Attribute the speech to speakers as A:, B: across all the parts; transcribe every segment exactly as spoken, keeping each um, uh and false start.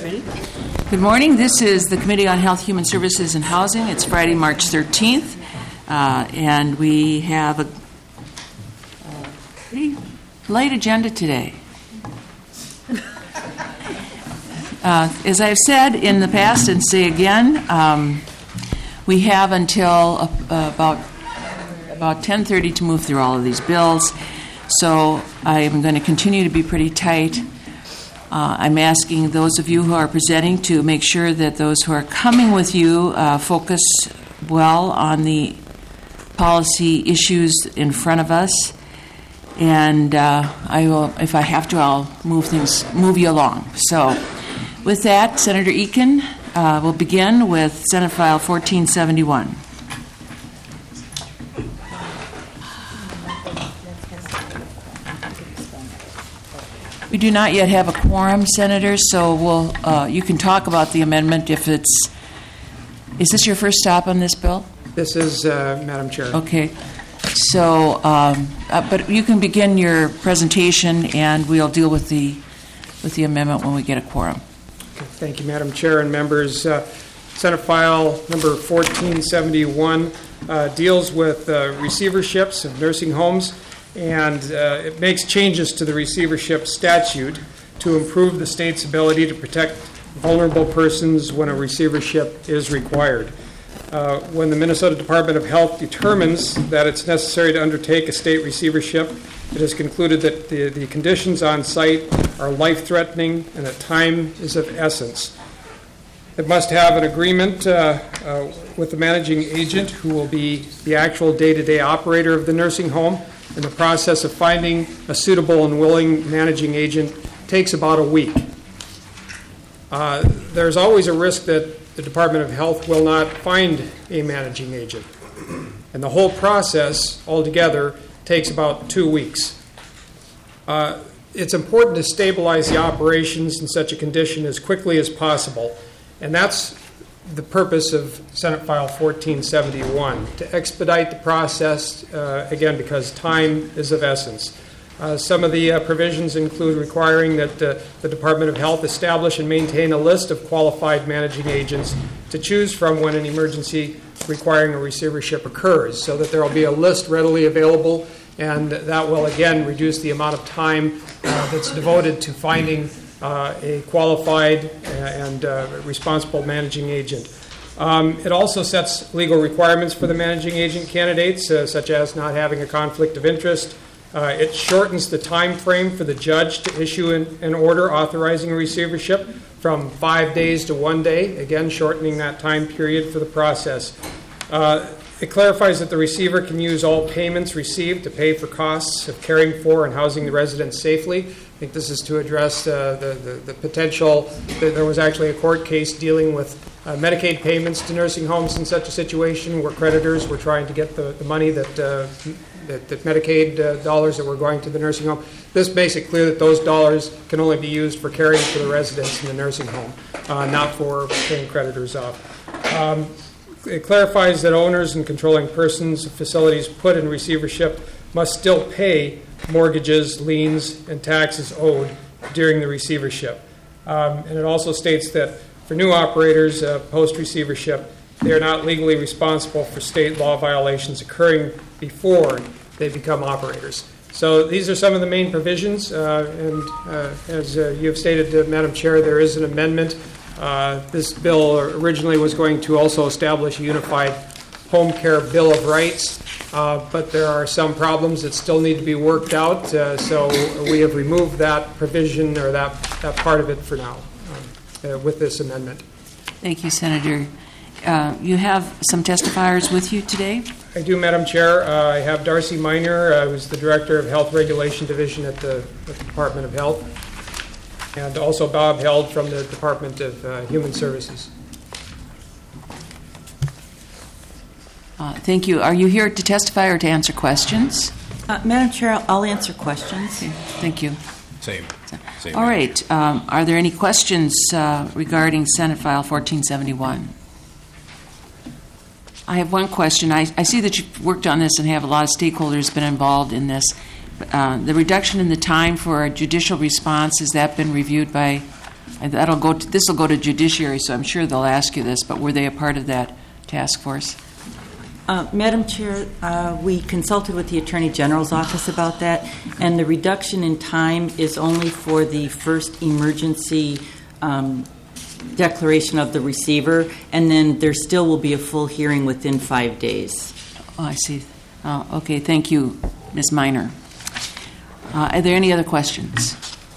A: Ready? Good morning. This is the Committee on Health, Human Services, and Housing. It's Friday, March thirteenth, uh, and we have a, a pretty light agenda today. Uh, as I've said in the past and say again, um, we have until uh, about about ten thirty to move through all of these bills. So I am going to continue to be pretty tight. Uh, I'm asking those of you who are presenting to make sure that those who are coming with you uh, focus well on the policy issues in front of us. And uh, I will, if I have to, I'll move things, move you along. So, with that, Senator Eakin uh, will begin with Senate File fourteen seventy-one. We do not yet have a quorum, Senators, so we'll, uh, you can talk about the amendment if it's... Is this your first stop on this bill?
B: This is, uh, Madam Chair.
A: Okay. So, um, uh, but you can begin your presentation, and we'll deal with the with the amendment when we get a quorum.
B: Okay. Thank you, Madam Chair and members. Uh, Senate File number fourteen seventy-one uh, deals with uh, receiverships of nursing homes, and uh, it makes changes to the receivership statute to improve the state's ability to protect vulnerable persons when a receivership is required. Uh, when the Minnesota Department of Health determines that it's necessary to undertake a state receivership, it is concluded that the, the conditions on site are life-threatening and that time is of essence. It must have an agreement uh, uh, with the managing agent, who will be the actual day-to-day operator of the nursing home. And the process of finding a suitable and willing managing agent takes about a week. Uh, there's always a risk that the Department of Health will not find a managing agent. And the whole process altogether takes about two weeks. Uh, it's important to stabilize the operations in such a condition as quickly as possible. And that's the purpose of Senate File fourteen seventy-one, to expedite the process, uh, again, because time is of essence. Uh, some of the uh, provisions include requiring that uh, the Department of Health establish and maintain a list of qualified managing agents to choose from when an emergency requiring a receivership occurs, so that there will be a list readily available, and that will, again, reduce the amount of time uh, that's devoted to finding uh, a qualified and uh, responsible managing agent. Um, it also sets legal requirements for the managing agent candidates, uh, such as not having a conflict of interest. Uh, it shortens the time frame for the judge to issue an, an order authorizing a receivership from five days to one day, again shortening that time period for the process. Uh, it clarifies that the receiver can use all payments received to pay for costs of caring for and housing the residents safely. I think this is to address uh, the, the, the potential that there was actually a court case dealing with uh, Medicaid payments to nursing homes in such a situation where creditors were trying to get the, the money that uh, That, that Medicaid uh, dollars that were going to the nursing home. This makes it clear that those dollars can only be used for caring for the residents in the nursing home, uh, not for paying creditors off. Um, it clarifies that owners and controlling persons of facilities put in receivership must still pay mortgages, liens, and taxes owed during the receivership. Um, and it also states that for new operators uh, post-receivership, they are not legally responsible for state law violations occurring before they become operators. So these are some of the main provisions, uh, and uh, as uh, you have stated, uh, Madam Chair, there is an amendment. Uh, this bill originally was going to also establish a unified home care bill of rights, uh, but there are some problems that still need to be worked out, uh, so we have removed that provision or that, that part of it for now um, uh, with this amendment.
A: Thank you, Senator. Uh, you have some testifiers with you today?
B: I do, Madam Chair. Uh, I have Darcy Miner, uh, who's the Director of Health Regulation Division at the, at the Department of Health, and also Bob Held from the Department of uh, Human Services.
A: Uh, thank you. Are you here to testify or to answer questions?
C: Uh, Madam Chair, I'll answer questions.
A: Okay. Thank you.
D: Same. Same.
A: All right. Um, are there any questions uh, regarding Senate File fourteen seventy-one? I have one question. I, I see that you've worked on this and have a lot of stakeholders been involved in this. Uh, the reduction in the time for a judicial response, has that been reviewed by And that'll go. To, this will go to Judiciary, so I'm sure they'll ask you this. But were they a part of that task force?
C: Uh, Madam Chair, uh, we consulted with the Attorney General's office about that, and the reduction in time is only for the first emergency um, declaration of the receiver, and then there still will be a full hearing within five days.
A: Oh, I see. Oh, okay, thank you, Miz Minor. Uh, are there any other questions?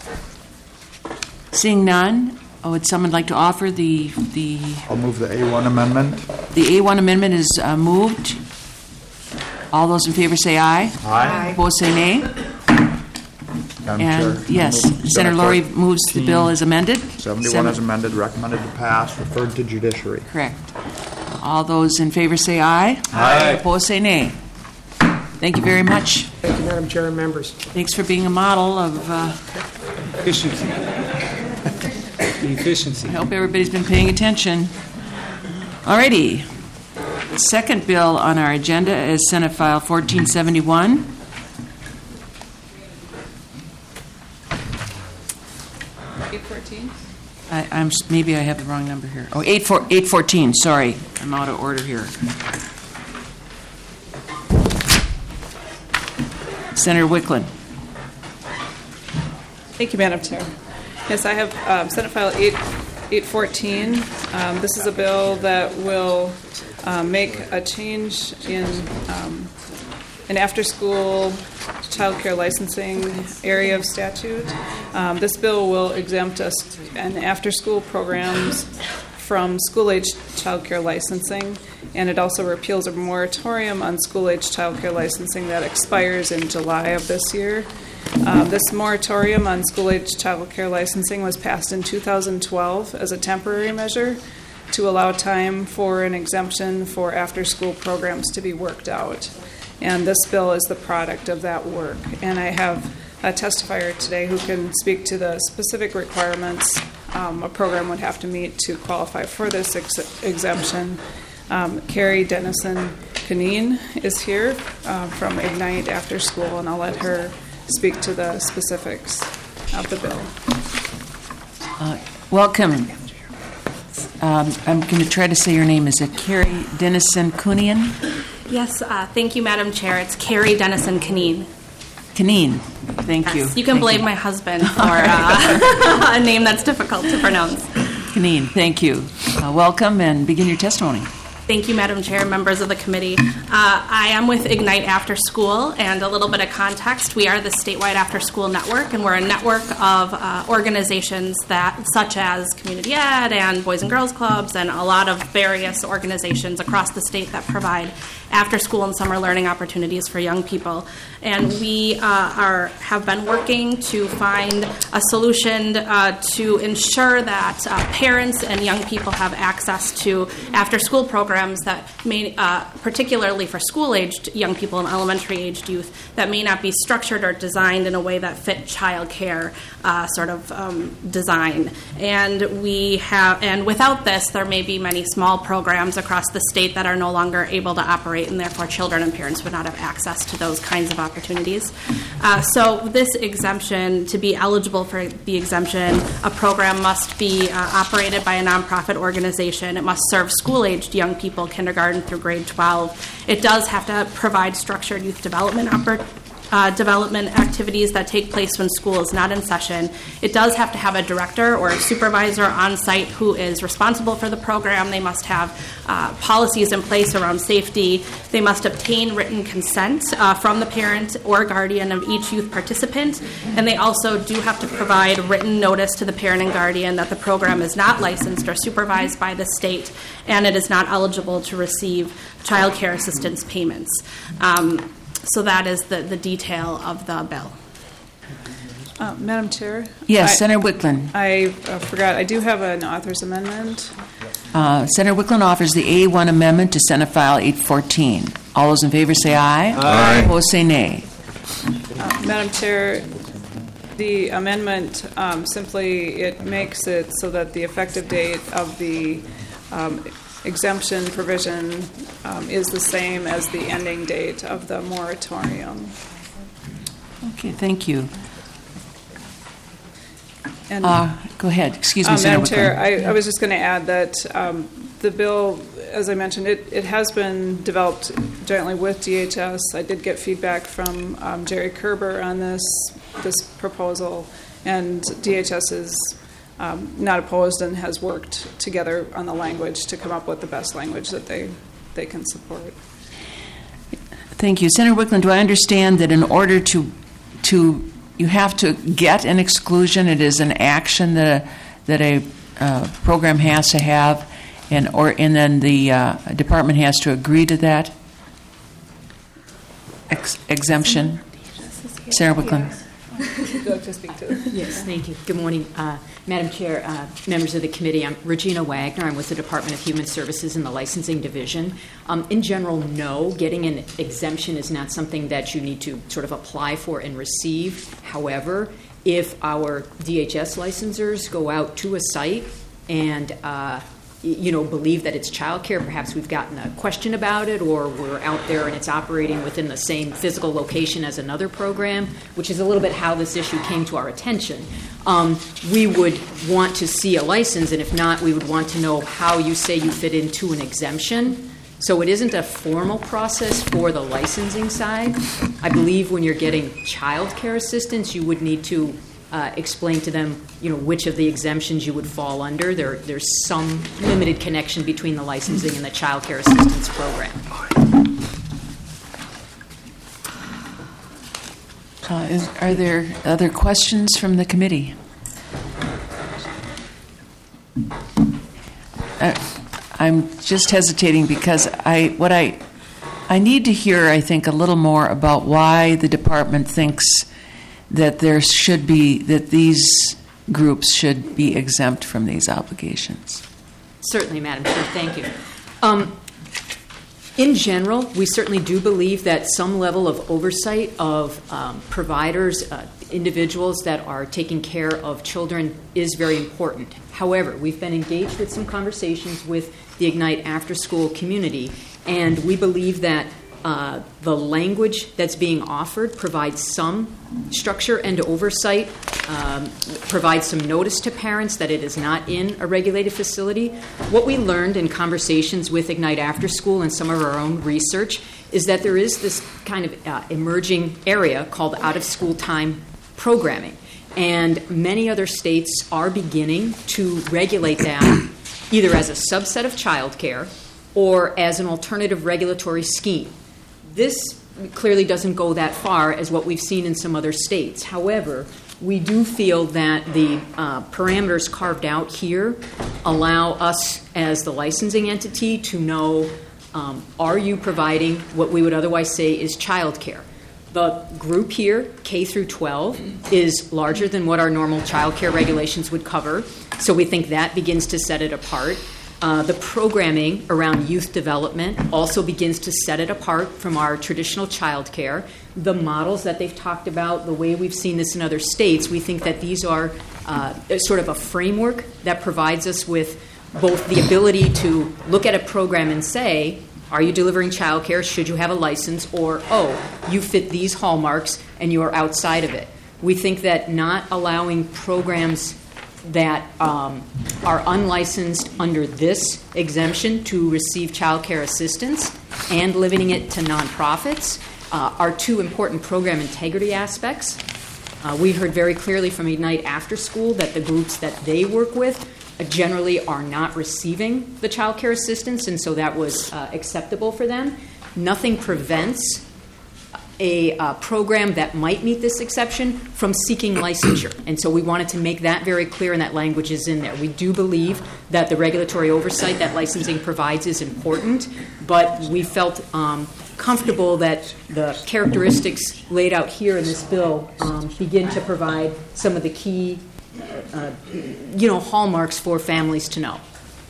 A: Seeing none, oh, would someone like to offer the the?
D: I'll move the A one amendment.
A: The A one amendment is uh, moved. All those in favor say aye.
D: Aye.
A: Opposed say nay.
D: Madam
A: And
D: Chair,
A: yes,
D: I'll move
A: Senator Laurie moves the bill as amended.
D: seventy-one
A: Seven-
D: as amended, recommended to pass, referred to judiciary.
A: Correct. All those in favor say aye.
D: Aye.
A: Opposed say nay. Thank you very much.
B: Thank you, Madam Chair and members.
A: Thanks for being a model of. Uh,
E: Efficiency. Efficiency.
A: I hope everybody's been paying attention. Alrighty. The second bill on our agenda is Senate File fourteen seventy-one.
F: eight fourteen?
A: I, I'm s- maybe I have the wrong number here. Oh, eight four eight fourteen. Sorry, I'm out of order here. Senator Wickland.
F: Thank you, Madam Chair. Yes, I have um, Senate File eight fourteen. Um, this is a bill that will um, make a change in um, an after-school child care licensing area of statute. Um, this bill will exempt us and after-school programs from school-age child care licensing, and it also repeals a moratorium on school-age child care licensing that expires in July of this year. Um, this moratorium on school-age child care licensing was passed in two thousand twelve as a temporary measure to allow time for an exemption for after-school programs to be worked out. And this bill is the product of that work. And I have a testifier today who can speak to the specific requirements um, a program would have to meet to qualify for this ex- exemption. Um, Carrie Dennison-Canine is here uh, from Ignite After School, and I'll let her speak to the specifics of the bill.
A: Uh, welcome. Um, I'm going to try to say your name. Is it Carrie Dennison-Cunian?
G: Yes, uh, thank you, Madam Chair. It's Carrie Dennison-Canine.
A: Canine. Thank
G: Yes,
A: you.
G: You can
A: Thank
G: blame
A: you.
G: my husband for uh, a name that's difficult to pronounce.
A: Canine, thank you. Uh, welcome and begin your testimony.
G: Thank you, Madam Chair, members of the committee. Uh, I am with Ignite After School, and a little bit of context. We are the statewide after school network, and we're a network of uh, organizations that, such as Community Ed and Boys and Girls Clubs, and a lot of various organizations across the state that provide after school and summer learning opportunities for young people. And we uh, are have been working to find a solution uh, to ensure that uh, parents and young people have access to after school programs that may, uh, particularly for school-aged young people and elementary-aged youth, that may not be structured or designed in a way that fit child care uh, sort of um, design. And we have, and without this, there may be many small programs across the state that are no longer able to operate, and therefore children and parents would not have access to those kinds of opportunities. Uh, so this exemption, to be eligible for the exemption, a program must be uh, operated by a nonprofit organization. It must serve school-aged young people, kindergarten through grade twelve. It does have to provide structured youth development opportunities. Uh, development activities that take place when school is not in session. It does have to have a director or a supervisor on site who is responsible for the program. They must have uh, policies in place around safety. They must obtain written consent uh, from the parent or guardian of each youth participant. And they also do have to provide written notice to the parent and guardian that the program is not licensed or supervised by the state, and it is not eligible to receive child care assistance payments. Um, So that is the, the detail of the bill.
F: Uh, Madam Chair?
A: Yes,
F: I-
A: Senator Wickland.
F: I uh, forgot, I do have an author's amendment.
A: Uh, Senator Wickland offers the A one amendment to Senate File eight fourteen. All those in favor say aye.
D: Aye.
A: Opposed say nay.
F: Uh, Madam Chair, the amendment um, simply, it makes it so that the effective date of the um, exemption provision um, is the same as the ending date of the moratorium.
A: Okay, thank you.
F: And
A: Uh, Go ahead, excuse me,
F: Um,
A: Senator
F: Madam Chair,
A: Wickland.
F: I, I was just going to add that um, the bill, as I mentioned, it, it has been developed jointly with D H S. I did get feedback from um, Jerry Kerber on this this proposal, and D H S is um, not opposed and has worked together on the language to come up with the best language that they they can support.
A: Thank you. Senator Wickland, do I understand that in order to, to you have to get an exclusion, it is an action that a, that a uh, program has to have, and or and then the uh, department has to agree to that Ex- exemption? Senator Wickland.
F: To speak to.
E: Yes, thank you. Good morning, uh, Madam Chair, uh, members of the committee. I'm Regina Wagner. I'm with the Department of Human Services in the Licensing Division. Um, in general, no, getting an exemption is not something that you need to sort of apply for and receive. However, if our D H S licensors go out to a site and uh, you know, believe that it's childcare, perhaps we've gotten a question about it, or we're out there and it's operating within the same physical location as another program, which is a little bit how this issue came to our attention. Um, we would want to see a license, and if not, we would want to know how you say you fit into an exemption. So it isn't a formal process for the licensing side. I believe when you're getting childcare assistance, you would need to Uh, explain to them, you know, which of the exemptions you would fall under. There, there's some limited connection between the licensing and the child care assistance program.
A: Uh, is, are there other questions from the committee? Uh, I'm just hesitating because I what I I need to hear, I think, a little more about why the department thinks that there should be, that these groups should be exempt from these obligations.
E: Certainly, Madam Chair, thank you. Um, in general, we certainly do believe that some level of oversight of um, providers, uh, individuals that are taking care of children is very important. However, we've been engaged with some conversations with the Ignite After School community, and we believe that Uh, the language that's being offered provides some structure and oversight, um, provides some notice to parents that it is not in a regulated facility. What we learned in conversations with Ignite After School and some of our own research is that there is this kind of uh, emerging area called out-of-school time programming. And many other states are beginning to regulate that either as a subset of childcare or as an alternative regulatory scheme. This clearly doesn't go that far as what we've seen in some other states. However, we do feel that the uh, parameters carved out here allow us as the licensing entity to know, um, are you providing what we would otherwise say is childcare? The group here, K through twelve, is larger than what our normal childcare regulations would cover, so we think that begins to set it apart. Uh, the programming around youth development also begins to set it apart from our traditional child care. The models that they've talked about, the way we've seen this in other states, we think that these are uh, sort of a framework that provides us with both the ability to look at a program and say, are you delivering child care? Should you have a license? Or, oh, you fit these hallmarks and you are outside of it. We think that not allowing programs that um, are unlicensed under this exemption to receive child care assistance and limiting it to nonprofits uh, are two important program integrity aspects. Uh, we heard very clearly from Ignite After School that the groups that they work with uh, generally are not receiving the child care assistance, and so that was uh, acceptable for them. Nothing prevents a uh, program that might meet this exception from seeking licensure. And so we wanted to make that very clear, and that language is in there. We do believe that the regulatory oversight that licensing provides is important, but we felt um, comfortable that the characteristics laid out here in this bill um, begin to provide some of the key uh, you know, hallmarks for families to know.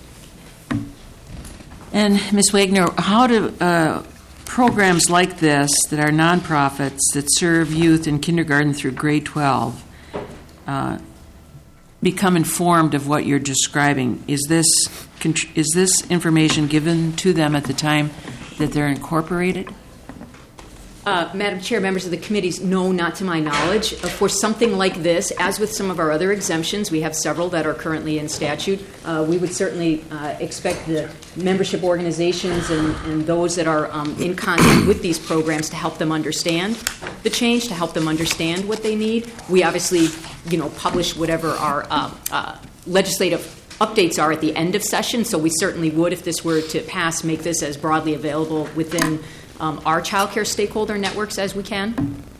A: And Miz Wagner, how do uh, programs like this that are nonprofits that serve youth in kindergarten through grade twelve uh, become informed of what you're describing? Is this is this information given to them at the time that they're incorporated?
E: Uh, Madam Chair, members of the committees, no, not to my knowledge. Uh, for something like this, as with some of our other exemptions, we have several that are currently in statute. Uh, we would certainly uh, expect the membership organizations and, and those that are um, in contact with these programs to help them understand the change, to help them understand what they need. We obviously, you know, publish whatever our uh, uh, legislative updates are at the end of session, so we certainly would, if this were to pass, make this as broadly available within Um, our child care stakeholder networks as we can.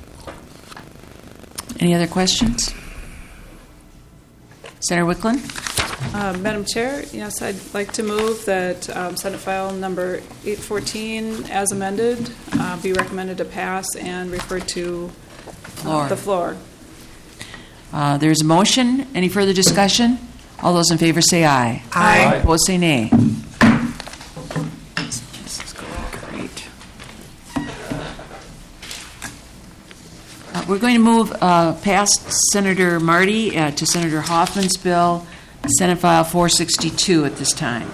A: Any other questions? Senator Wicklund?
F: Uh, Madam Chair, yes, I'd like to move that um, Senate File number eight fourteen, as amended, uh, be recommended to pass and referred to uh,
A: Floor.
F: the floor.
A: Uh, there's a motion. Any further discussion? All those in favor say aye.
F: Aye.
A: Opposed say nay. This is going great. Uh, we're going to move uh, past Senator Marty uh, to Senator Hoffman's bill, Senate File four sixty-two at this time.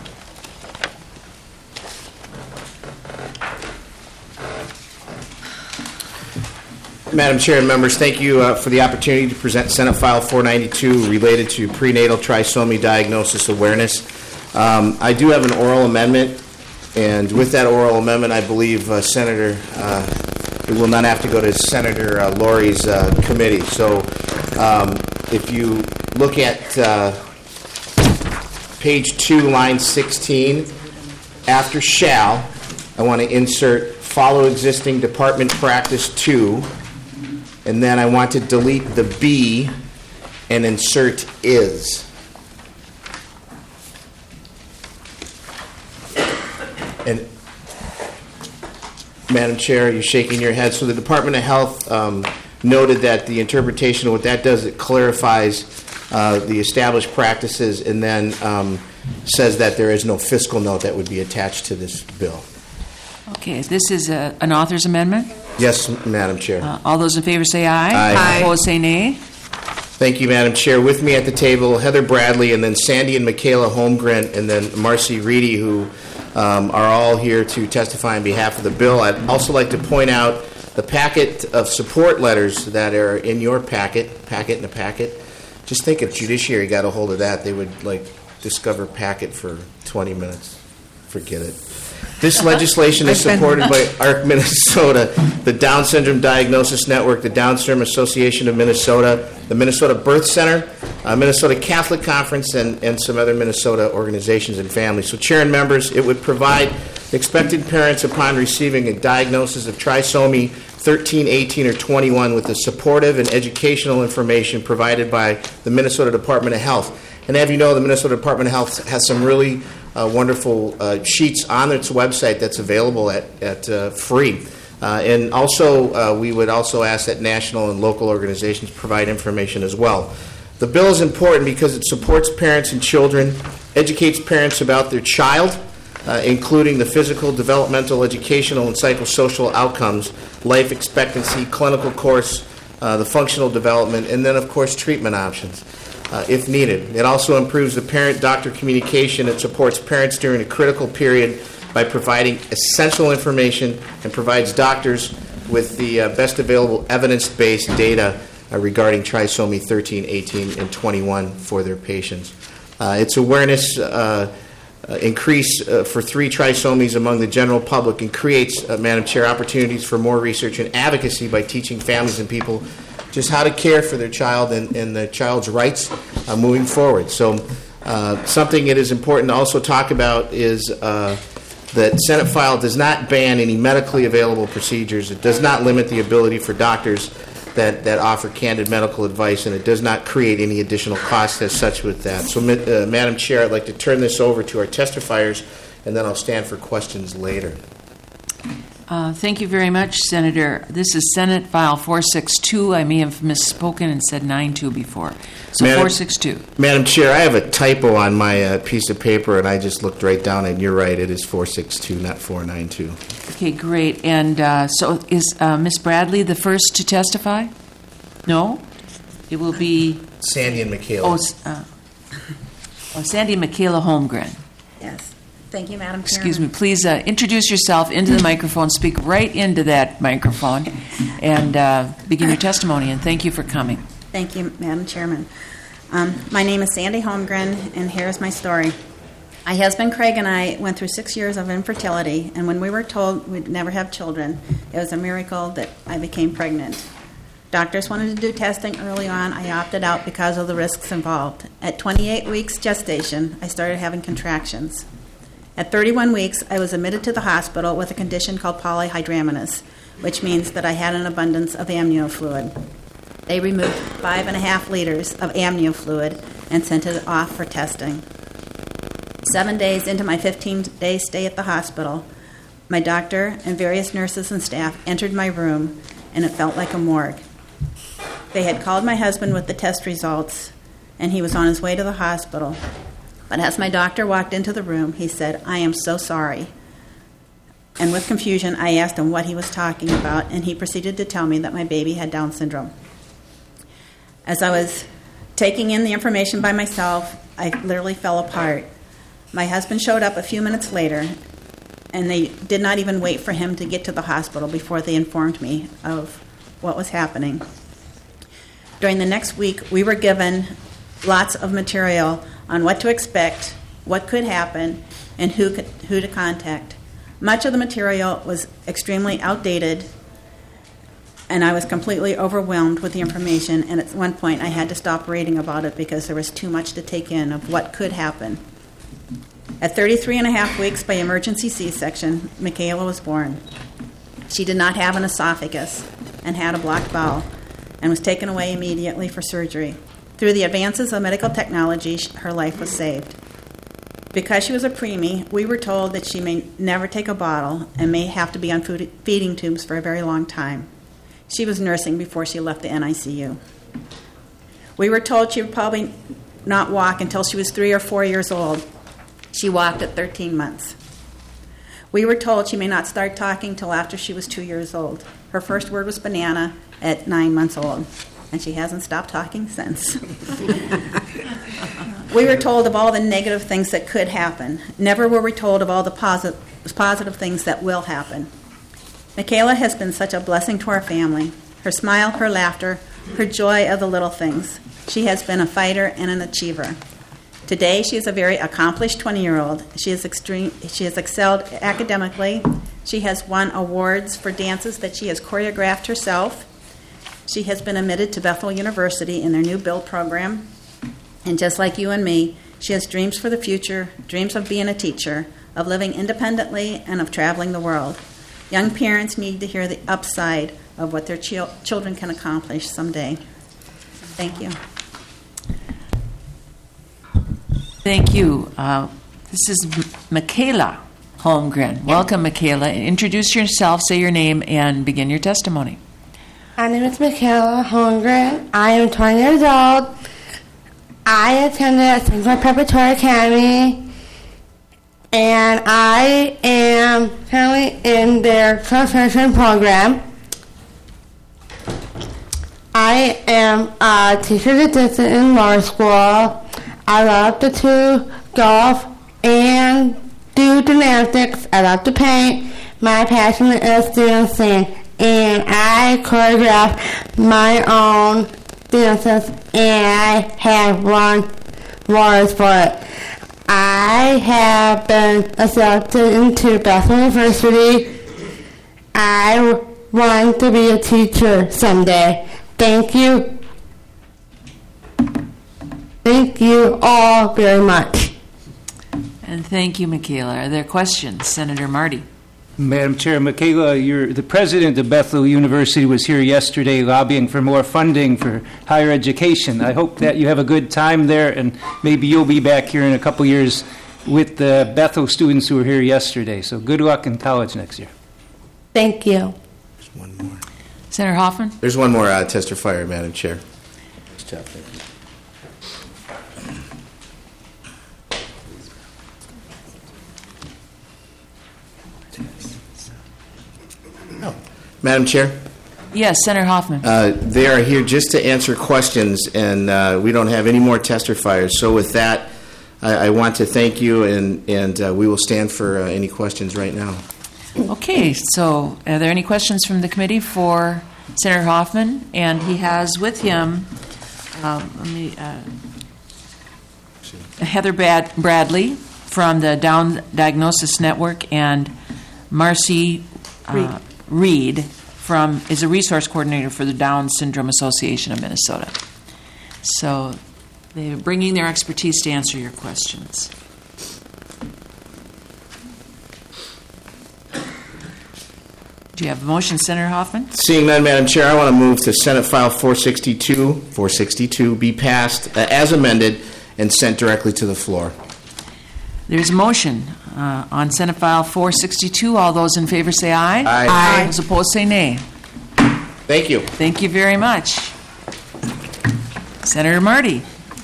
H: Madam Chair and members, thank you uh, for the opportunity to present Senate File four ninety-two related to prenatal trisomy diagnosis awareness. Um, I do have an oral amendment, and with that oral amendment, I believe uh, Senator, uh, it will not have to go to Senator uh, Laurie's uh, committee. So um, if you look at uh, page two, line sixteen, after shall, I want to insert follow existing department practice two, and then I want to delete the B and insert is. And Madam Chair, you're shaking your head. So the Department of Health um, noted that the interpretation of what that does, it clarifies uh, the established practices, and then um, says that there is no fiscal note that would be attached to this bill.
A: Okay, this is a, an author's amendment.
H: Yes, Madam Chair.
A: Uh, all those in favor say aye.
H: Aye. Aye.
A: Opposed say nay.
H: Thank you, Madam Chair. With me at the table, Heather Bradley, and then Sandy and Michaela Holmgren, and then Marcy Reedy, who um, are all here to testify on behalf of the bill. I'd also like to point out the packet of support letters that are in your packet, packet in a packet. Just think if Judiciary got a hold of that, they would, like, discover packet for twenty minutes. Forget it. This legislation is supported by A R C Minnesota, the Down Syndrome Diagnosis Network, the Down Syndrome Association of Minnesota, the Minnesota Birth Center, uh, Minnesota Catholic Conference, and, and some other Minnesota organizations and families. So, Chair and members, it would provide expectant parents upon receiving a diagnosis of trisomy thirteen, eighteen, or twenty-one with the supportive and educational information provided by the Minnesota Department of Health. And have you know, the Minnesota Department of Health has some really uh, wonderful uh, sheets on its website that's available at, at uh, free. Uh, and also, uh, we would also ask that national and local organizations provide information as well. The bill is important because it supports parents and children, educates parents about their child, uh, including the physical, developmental, educational, and psychosocial outcomes, life expectancy, clinical course, uh, the functional development, and then, of course, treatment options. Uh, if needed. It also improves the parent-doctor communication. It supports parents during a critical period by providing essential information and provides doctors with the uh, best available evidence-based data uh, regarding trisomy thirteen, eighteen, and twenty-one for their patients. Uh, its awareness uh, uh, increase uh, for three trisomies among the general public and creates, uh, Madam Chair, opportunities for more research and advocacy by teaching families and people just how to care for their child and, and the child's rights uh, moving forward. So uh, something it is important to also talk about is uh, that Senate File does not ban any medically available procedures. It does not limit the ability for doctors that, that offer candid medical advice, and it does not create any additional costs as such with that. So, uh, Madam Chair, I'd like to turn this over to our testifiers, and then I'll stand for questions later.
A: Uh, thank you very much, Senator. This is Senate File four sixty-two. I may have misspoken and said nine two before. So
H: Madam,
A: four sixty-two.
H: Madam Chair, I have a typo on my uh, piece of paper, and I just looked right down, and you're right. It is four sixty-two, not four ninety-two.
A: Okay, great. And uh, so is uh, Miz Bradley the first to testify? No? It will be...
H: Sandy and Michaela.
A: Oh, uh, oh Sandy and Michaela Holmgren.
I: Yes. Thank you, Madam Chairman.
A: Excuse me, please uh, introduce yourself into the microphone, speak right into that microphone, and uh, begin your testimony, and thank you for coming.
I: Thank you, Madam Chairman. Um, my name is Sandy Holmgren, and here's my story. My husband Craig and I went through six years of infertility, and when we were told we'd never have children, it was a miracle that I became pregnant. Doctors wanted to do testing early on. I opted out because of the risks involved. At twenty-eight weeks gestation, I started having contractions. At thirty-one weeks, I was admitted to the hospital with a condition called polyhydramnios, which means that I had an abundance of amnio fluid. They removed five and a half liters of amnio fluid and sent it off for testing. Seven days into my fifteen-day stay at the hospital, my doctor and various nurses and staff entered my room, and it felt like a morgue. They had called my husband with the test results, and he was on his way to the hospital. But as my doctor walked into the room, he said, "I am so sorry." And with confusion, I asked him what he was talking about, and he proceeded to tell me that my baby had Down syndrome. As I was taking in the information by myself, I literally fell apart. My husband showed up a few minutes later, and they did not even wait for him to get to the hospital before they informed me of what was happening. During the next week, we were given lots of material on what to expect, what could happen, and who could, who to contact. Much of the material was extremely outdated, and I was completely overwhelmed with the information, and at one point I had to stop reading about it because there was too much to take in of what could happen. At thirty-three and a half weeks by emergency C-section, Michaela was born. She did not have an esophagus and had a blocked bowel and was taken away immediately for surgery. Through the advances of medical technology, her life was saved. Because she was a preemie, we were told that she may never take a bottle and may have to be on food, feeding tubes for a very long time. She was nursing before she left the N I C U. We were told she would probably not walk until she was three or four years old. She walked at thirteen months. We were told she may not start talking till after she was two years old. Her first word was banana at nine months old, and she hasn't stopped talking since. We were told of all the negative things that could happen. Never were we told of all the positive, positive things that will happen. Michaela has been such a blessing to our family. Her smile, her laughter, her joy of the little things. She has been a fighter and an achiever. Today, she is a very accomplished twenty-year-old. She is extreme. She has excelled academically. She has won awards for dances that she has choreographed herself. She has been admitted to Bethel University in their new build program. And just like you and me, she has dreams for the future, dreams of being a teacher, of living independently, and of traveling the world. Young parents need to hear the upside of what their chil- children can accomplish someday. Thank you.
A: Thank you. Uh, this is M- Michaela Holmgren. Welcome, Michaela. Introduce yourself, say your name, and begin your testimony.
J: My name is Michaela Holmgren. I am twenty years old. I attended Saint Clair Preparatory Academy, and I am currently in their cross-nursing program. I am a teacher's assistant in law school. I love to do golf and do gymnastics. I love to paint. My passion is dancing, and I choreograph my own dances, and I have won awards for it. I have been accepted into Bethel University. I want to be a teacher someday. Thank you. Thank you all very much.
A: And thank you, Michaela. Are there questions? Senator Marty.
K: Madam Chair, Michaela, you're, the president of Bethel University was here yesterday lobbying for more funding for higher education. I hope that you have a good time there, and maybe you'll be back here in a couple years with the Bethel students who were here yesterday. So good luck in college next year.
J: Thank you.
H: There's one more.
A: Senator Hoffman.
H: There's one more uh, tester fire, Madam Chair. Nice job, thank you. Madam Chair?
A: Yes, Senator Hoffman.
H: Uh, they are here just to answer questions, and uh, we don't have any more tester fires. So with that, I, I want to thank you, and, and uh, we will stand for uh, any questions right now.
A: Okay, so are there any questions from the committee for Senator Hoffman? And he has with him um, let me, uh, Heather Brad- Bradley from the Down Diagnosis Network, and Marcy uh, Reed from is a resource coordinator for the Down Syndrome Association of Minnesota. So they're bringing their expertise to answer your questions. Do you have a motion, Senator Hoffman?
H: Seeing none, Madam Chair, I want to move to Senate File four sixty-two, four sixty-two be passed uh, as amended and sent directly to the floor.
A: There's a motion uh, on Senate File four sixty-two. All those in favor say aye.
H: Aye.
A: Aye. Those opposed say nay.
H: Thank you.
A: Thank you very much. Senator Marty.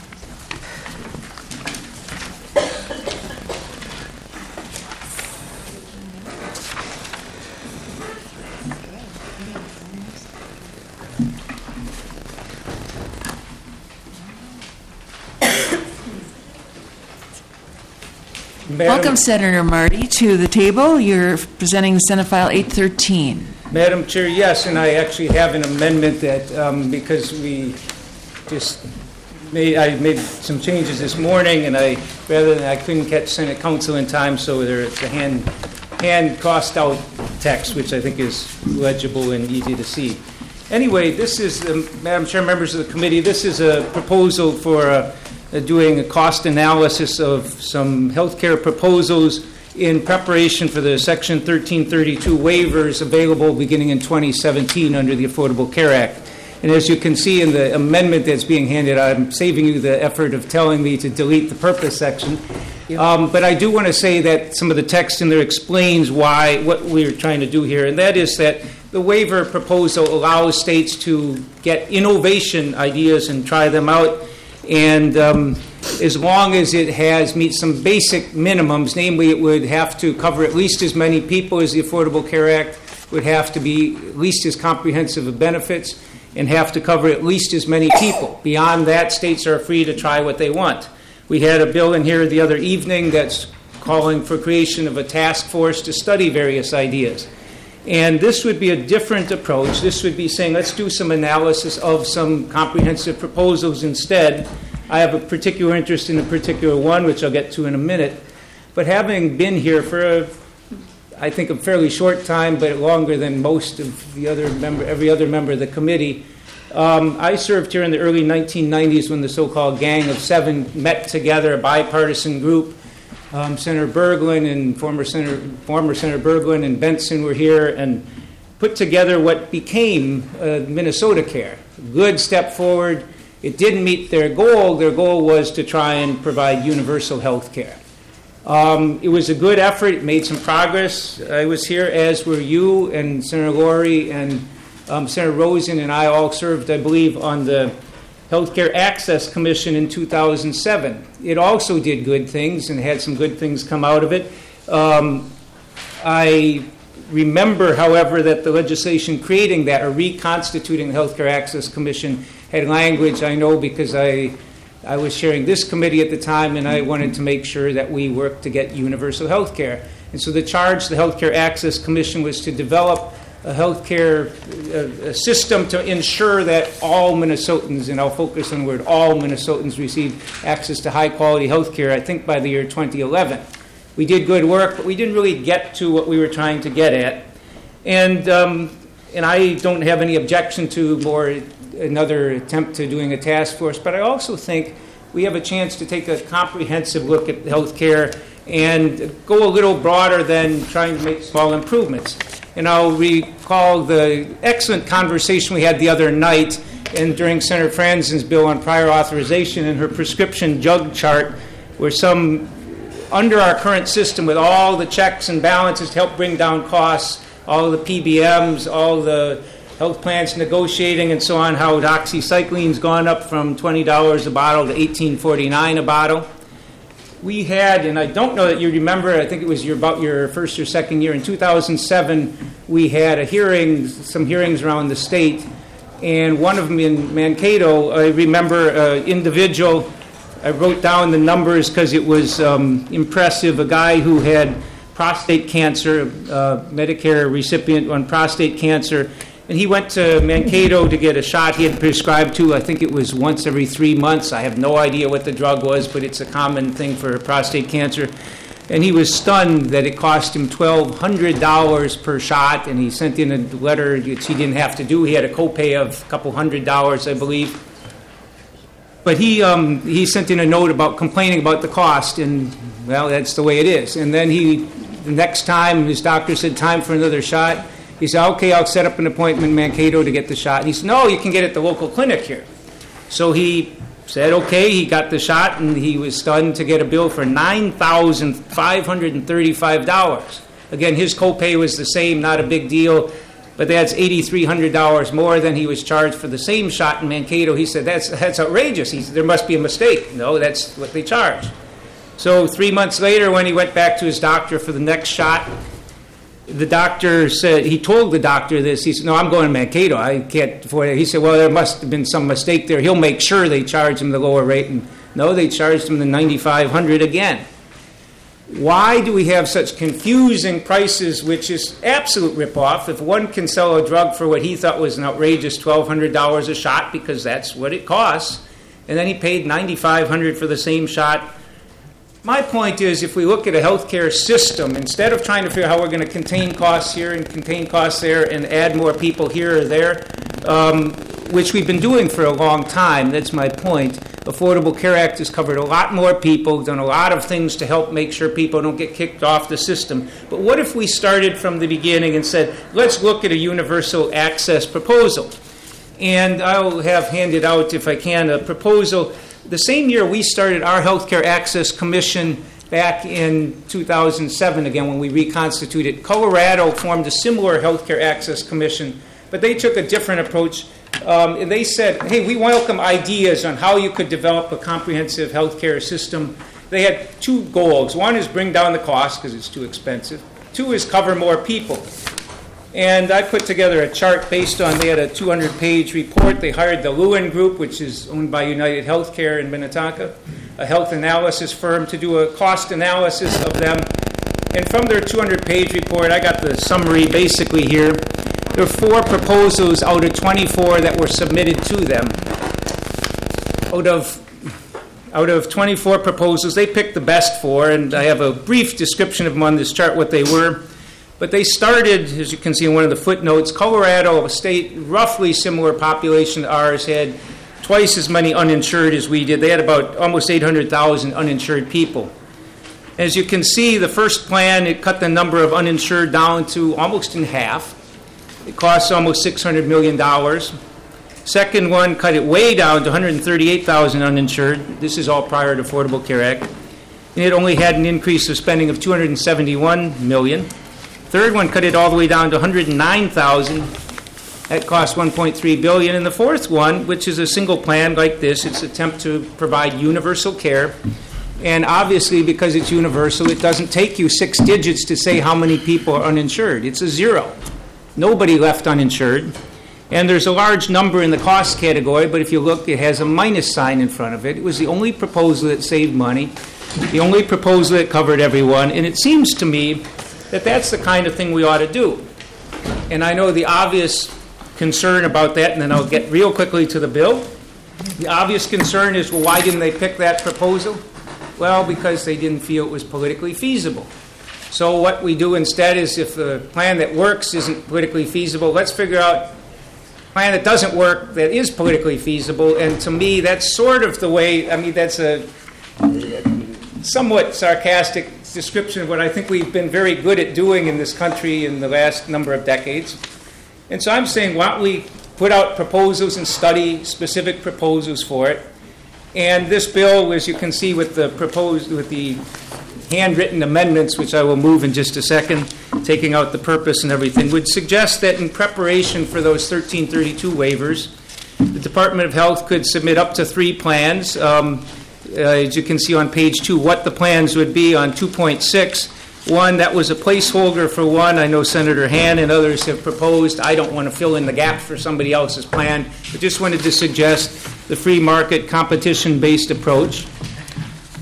B: Madam,
A: Welcome, Senator Marty, to the table. You're presenting Senate File eight thirteen.
L: Madam Chair, yes, and I actually have an amendment that, um, because we just made, I made some changes this morning, and I, rather than, I couldn't catch Senate Council in time, so there's a hand, hand crossed out text, which I think is legible and easy to see. Anyway, this is, um, Madam Chair, members of the committee, this is a proposal for uh, uh, doing a cost analysis of some healthcare proposals in preparation for the Section thirteen thirty-two waivers available beginning in twenty seventeen under the Affordable Care Act. And as you can see in the amendment that's being handed, I'm saving you the effort of telling me to delete the purpose section. Um, but I do want to say that some of the text in there explains why, what we're trying to do here, and that is that the waiver proposal allows states to get innovation ideas and try them out, and um, as long as it has meets some basic minimums, namely it would have to cover at least as many people as the Affordable Care Act, would have to be at least as comprehensive of benefits, and have to cover at least as many people. Beyond that, states are free to try what they want. We had a bill in here the other evening that's calling for creation of a task force to study various ideas. And this would be a different approach. This would be saying, let's do some analysis of some comprehensive proposals instead. I have a particular interest in a particular one, which I'll get to in a minute. But having been here for, a, I think, a fairly short time, but longer than most of the other member, every other member of the committee, um, I served here in the early nineteen nineties when the so-called Gang of Seven met together, a bipartisan group. Um, Senator Berglund and former Senator, former Senator Berglund and Benson were here and put together what became uh, Minnesota Care. Good step forward. It didn't meet their goal. Their goal was to try and provide universal health care. Um, it was a good effort. It made some progress. I was here, as were you and Senator Laurie and um, Senator Rosen, and I all served, I believe, on the Healthcare Access Commission in two thousand seven. It also did good things and had some good things come out of it. Um, I remember, however, that the legislation creating that or reconstituting the Healthcare Access Commission had language, I know because I I was chairing this committee at the time, and I wanted to make sure that we worked to get universal health care. And so the charge of the Healthcare Access Commission was to develop a healthcare uh, a system to ensure that all Minnesotans, and I'll focus on the word all Minnesotans, receive access to high-quality health care, I think by the year twenty eleven. We did good work, but we didn't really get to what we were trying to get at. And, um, and I don't have any objection to more another attempt to doing a task force, but I also think we have a chance to take a comprehensive look at health care and go a little broader than trying to make small improvements. And I'll recall the excellent conversation we had the other night and during Senator Franzen's bill on prior authorization and her prescription drug chart, where some, under our current system with all the checks and balances to help bring down costs, all the P B Ms, all the health plans negotiating and so on, how doxycycline's gone up from twenty dollars a bottle to eighteen forty-nine a bottle. We had, and I don't know that you remember, I think it was your, about your first or second year, in two thousand seven, we had a hearing, some hearings around the state, and one of them in Mankato, I remember an individual I wrote down the numbers because it was um, impressive. A guy who had prostate cancer, uh, Medicare recipient on prostate cancer, and he went to Mankato to get a shot he had prescribed to. I think it was once every three months. I have no idea what the drug was, but it's a common thing for prostate cancer. And he was stunned that it cost him twelve hundred dollars per shot, and he sent in a letter which he didn't have to do. He had a copay of a couple hundred dollars, I believe. But he um, he sent in a note about complaining about the cost, and, well, that's the way it is. And then he, the next time, his doctor said, time for another shot. He said, okay, I'll set up an appointment in Mankato to get the shot. And he said, no, you can get it at the local clinic here. So he said, okay, he got the shot, and he was stunned to get a bill for nine thousand five hundred thirty-five dollars. Again, his copay was the same, not a big deal, but that's eight thousand three hundred dollars more than he was charged for the same shot in Mankato. He said, that's that's outrageous. He said, there must be a mistake. No, that's what they charge. So three months later, when he went back to his doctor for the next shot, the doctor said, he told the doctor this. He said, no, I'm going to Mankato. I can't afford it. He said, well, there must have been some mistake there. He'll make sure they charge him the lower rate. And no, they charged him the nine thousand five hundred dollars again. Why do we have such confusing prices, which is absolute ripoff? If one can sell a drug for what he thought was an outrageous twelve hundred dollars a shot, because that's what it costs, and then he paid nine thousand five hundred dollars for the same shot. My point is, if we look at a healthcare system, instead of trying to figure out how we're going to contain costs here and contain costs there and add more people here or there, um, which we've been doing for a long time, that's my point. Affordable Care Act has covered a lot more people, done a lot of things to help make sure people don't get kicked off the system. But what if we started from the beginning and said, let's look at a universal access proposal? And I'll have handed out, if I can, a proposal. The same year we started our Healthcare Access Commission back in two thousand seven, again, when we reconstituted. Colorado formed a similar Healthcare Access Commission, but they took a different approach. Um, and they said, hey, we welcome ideas on how you could develop a comprehensive healthcare system. They had two goals. One is bring down the cost because it's too expensive. Two is cover more people. And I put together a chart based on, they had a two hundred page report. They hired the Lewin Group, which is owned by United Healthcare in Minnetonka, a health analysis firm, to do a cost analysis of them. And from their two hundred page report, I got the summary basically here. There are four proposals out of twenty-four that were submitted to them. Out of, out of twenty-four proposals, they picked the best four, and I have a brief description of them on this chart, what they were. But they started, as you can see in one of the footnotes, Colorado, a state roughly similar population to ours, had twice as many uninsured as we did. They had about almost eight hundred thousand uninsured people. As you can see, the first plan, it cut the number of uninsured down to almost in half. It costs almost six hundred million dollars. Second one cut it way down to one hundred thirty-eight thousand uninsured. This is all prior to Affordable Care Act. And it only had an increase of spending of two hundred seventy-one million dollars. Third one cut it all the way down to one hundred nine thousand. That cost one point three billion dollars. And the fourth one, which is a single plan like this, it's an attempt to provide universal care. And obviously, because it's universal, it doesn't take you six digits to say how many people are uninsured. It's a zero. Nobody left uninsured. And there's a large number in the cost category, but if you look, it has a minus sign in front of it. It was the only proposal that saved money, the only proposal that covered everyone. And it seems to me that that's the kind of thing we ought to do. And I know the obvious concern about that, and then I'll get real quickly to the bill. The obvious concern is, well, why didn't they pick that proposal? Well, because they didn't feel it was politically feasible. So what we do instead is, if the plan that works isn't politically feasible, let's figure out a plan that doesn't work that is politically feasible. And to me, that's sort of the way, I mean, that's a somewhat sarcastic description of what I think we've been very good at doing in this country in the last number of decades. And so I'm saying, why don't we put out proposals and study specific proposals for it. And this bill, as you can see with the proposed, with the handwritten amendments, which I will move in just a second, taking out the purpose and everything, would suggest that in preparation for those thirteen thirty-two waivers, the Department of Health could submit up to three plans. Um, uh, as you can see on page two, what the plans would be on two point six. One, that was a placeholder for one. I know Senator Han and others have proposed. I don't want to fill in the gaps for somebody else's plan, but just wanted to suggest the free market competition-based approach.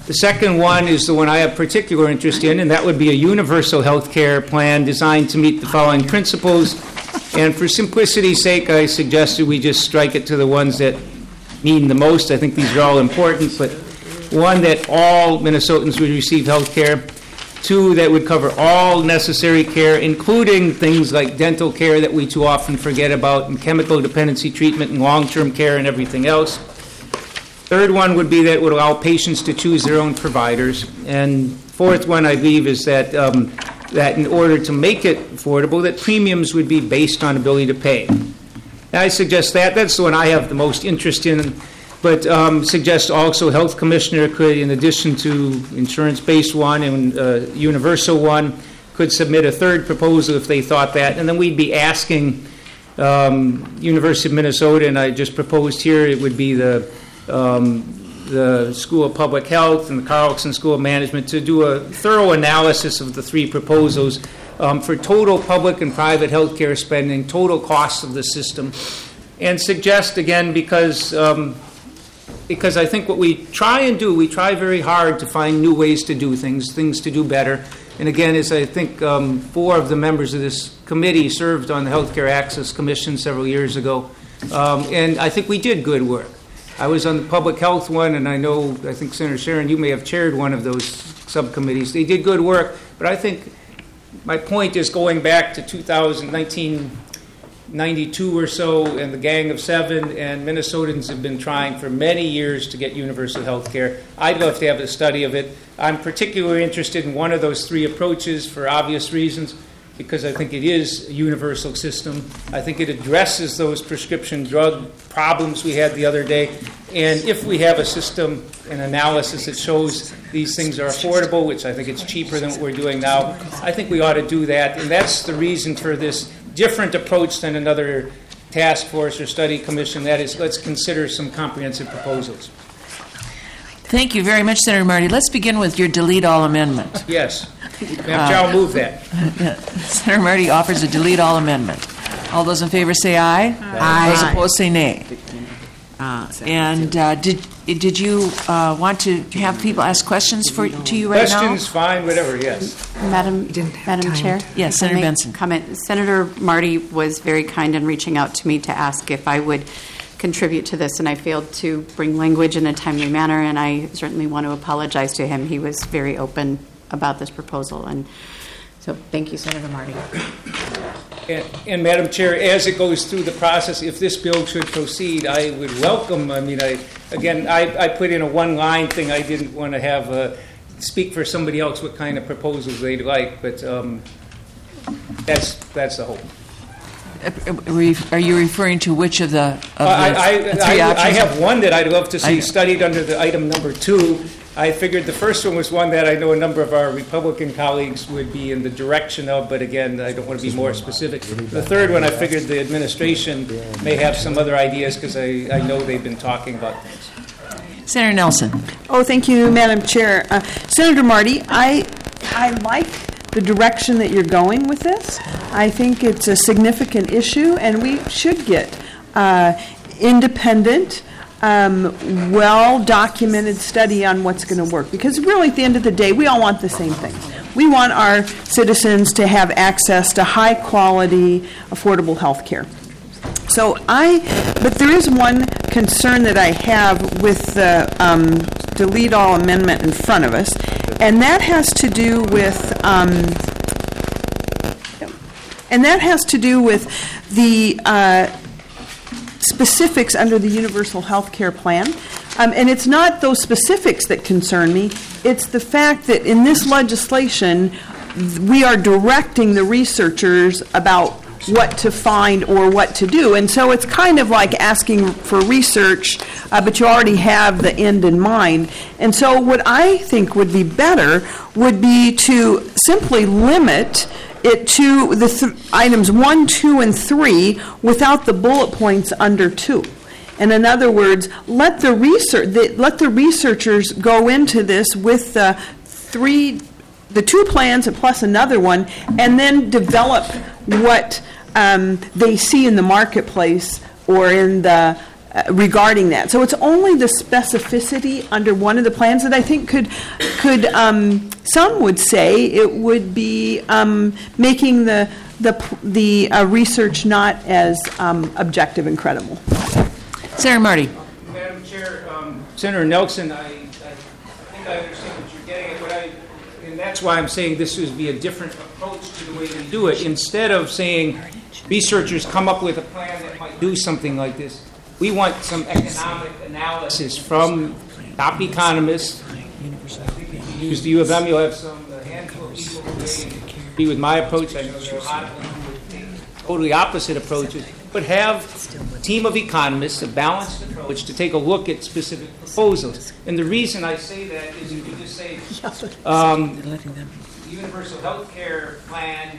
L: The second one is the one I have particular interest in, and that would be a universal health care plan designed to meet the following principles. And for simplicity's sake, I suggested we just strike it to the ones that mean the most. I think these are all important, but one, that all Minnesotans would receive health care. Two, that would cover all necessary care, including things like dental care that we too often forget about, and chemical dependency treatment, and long-term care, and everything else. Third one would be that it would allow patients to choose their own providers. And fourth one, I believe, is that um, that in order to make it affordable, that premiums would be based on ability to pay. Now, I suggest that. That's the one I have the most interest in. But um, suggest also health commissioner could, in addition to insurance-based one and uh, universal one, could submit a third proposal if they thought that. And then we'd be asking um, University of Minnesota, and I just proposed here, it would be the um, the School of Public Health and the Carlson School of Management to do a thorough analysis of the three proposals um, for total public and private health care spending, total costs of the system, and suggest, again, because um, because I think what we try and do, we try very hard to find new ways to do things, things to do better. And again, as I think um, four of the members of this committee served on the Healthcare Access Commission several years ago, um, and I think we did good work. I was on the public health one, and I know, I think, Senator Sharon, you may have chaired one of those subcommittees. They did good work, but I think my point is going back to two thousand, nineteen ninety-two or so, and the Gang of Seven, and Minnesotans have been trying for many years to get universal health care. I'd love to have a study of it. I'm particularly interested in one of those three approaches for obvious reasons, because I think it is a universal system. I think it addresses those prescription drug problems we had the other day. And if we have a system, an analysis that shows these things are affordable, which I think it's cheaper than what we're doing now, I think we ought to do that. And that's the reason for this different approach than another task force or study commission. That is, let's consider some comprehensive proposals.
A: Thank you very much, Senator Marty. Let's begin with your delete all amendment.
L: Yes. Madam Chair, I'll move that.
A: Senator Marty offers a delete all amendment. All those in favor say aye. Aye. Those opposed say nay. And uh, did did you uh, want to have people ask questions for to you right now?
L: Questions, fine, whatever, yes.
M: Madam, Madam Chair?
A: Yes, Senator Benson.
M: Comment. Senator Marty was very kind in reaching out to me to ask if I would contribute to this, and I failed to bring language in a timely manner, and I certainly want to apologize to him. He was very open about this proposal, and so thank you, Senator Marty.
L: And, and Madam Chair, as it goes through the process, if this bill should proceed, I would welcome, I mean, I again, I, I put in a one-line thing. I didn't want to have uh, speak for somebody else what kind of proposals they'd like, but um, that's that's the hope.
A: Are you referring to which of the, of the
L: I, I,
A: three
L: I,
A: options?
L: I have one that I'd love to see
A: I,
L: studied under the item number two. I figured the first one was one that I know a number of our Republican colleagues would be in the direction of, but again, I don't want to be more specific. The third one, I figured the administration may have some other ideas because I, I know they've been talking about things.
A: Senator Nelson.
N: Oh, thank you, Madam Chair. Uh, Senator Marty, I I like the direction that you're going with this. I think it's a significant issue, and we should get uh, independent, um, well-documented study on what's going to work. Because really, at the end of the day, we all want the same thing. We want our citizens to have access to high-quality, affordable health care. So I, but there is one concern that I have with the um, delete all amendment in front of us, and that has to do with, um, and that has to do with the uh, specifics under the Universal Health Care Plan. Um, and it's not those specifics that concern me. It's the fact that in this legislation, we are directing the researchers about what to find or what to do. And so it's kind of like asking for research, uh, but you already have the end in mind. And so what I think would be better would be to simply limit it to the th- items one, two, and three without the bullet points under two. And in other words, let the research the, let the researchers go into this with the three, the two plans and plus another one, and then develop what um, they see in the marketplace or in the uh, regarding that. So it's only the specificity under one of the plans that I think could, could um, some would say it would be um, making the, the, the uh, research not as um, objective and credible.
A: Senator Marty.
L: Madam Chair, um, Senator Nelson, I, I think I understand what you're getting at, but I, and that's why I'm saying this would be a different approach to the way we do it. Instead of saying researchers come up with a plan that might do something like this, we want some economic analysis from top economists. I think if you use the U of M, you'll have some a handful of people who may agree with my approach. I know there are a lot of people who would take totally opposite approaches, but have a team of economists, a balanced approach to take a look at specific proposals. And the reason I say that is if you just say um, universal health care plan,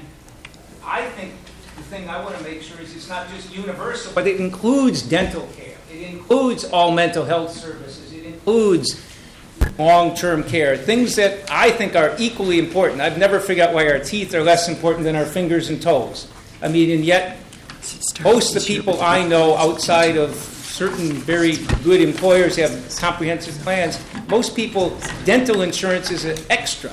L: I think the thing I want to make sure is it's not just universal, but it includes dental care. It includes all mental health services. It includes long-term care, things that I think are equally important. I've never figured out why our teeth are less important than our fingers and toes. I mean, and yet most of the people I know outside of certain very good employers have comprehensive plans. Most people, dental insurance is an extra.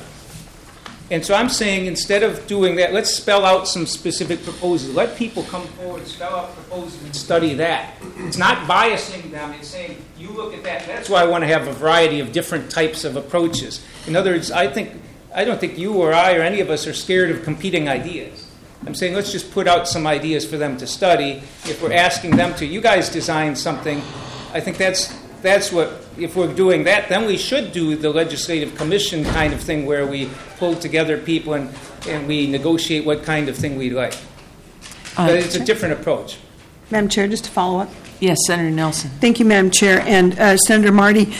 L: And so I'm saying instead of doing that, let's spell out some specific proposals. Let people come forward, spell out proposals, and study that. It's not biasing them. It's saying, you look at that. That's why I want to have a variety of different types of approaches. In other words, I think I don't think you or I or any of us are scared of competing ideas. I'm saying let's just put out some ideas for them to study. If we're asking them to, you guys design something, I think that's that's what, if we're doing that, then we should do the legislative commission kind of thing where we pull together people and, and we negotiate what kind of thing we like.
N: Uh,
L: but it's a different approach.
N: Madam Chair, just to follow up.
A: Yes, Senator Nelson.
N: Thank you, Madam Chair. And uh, Senator Marty,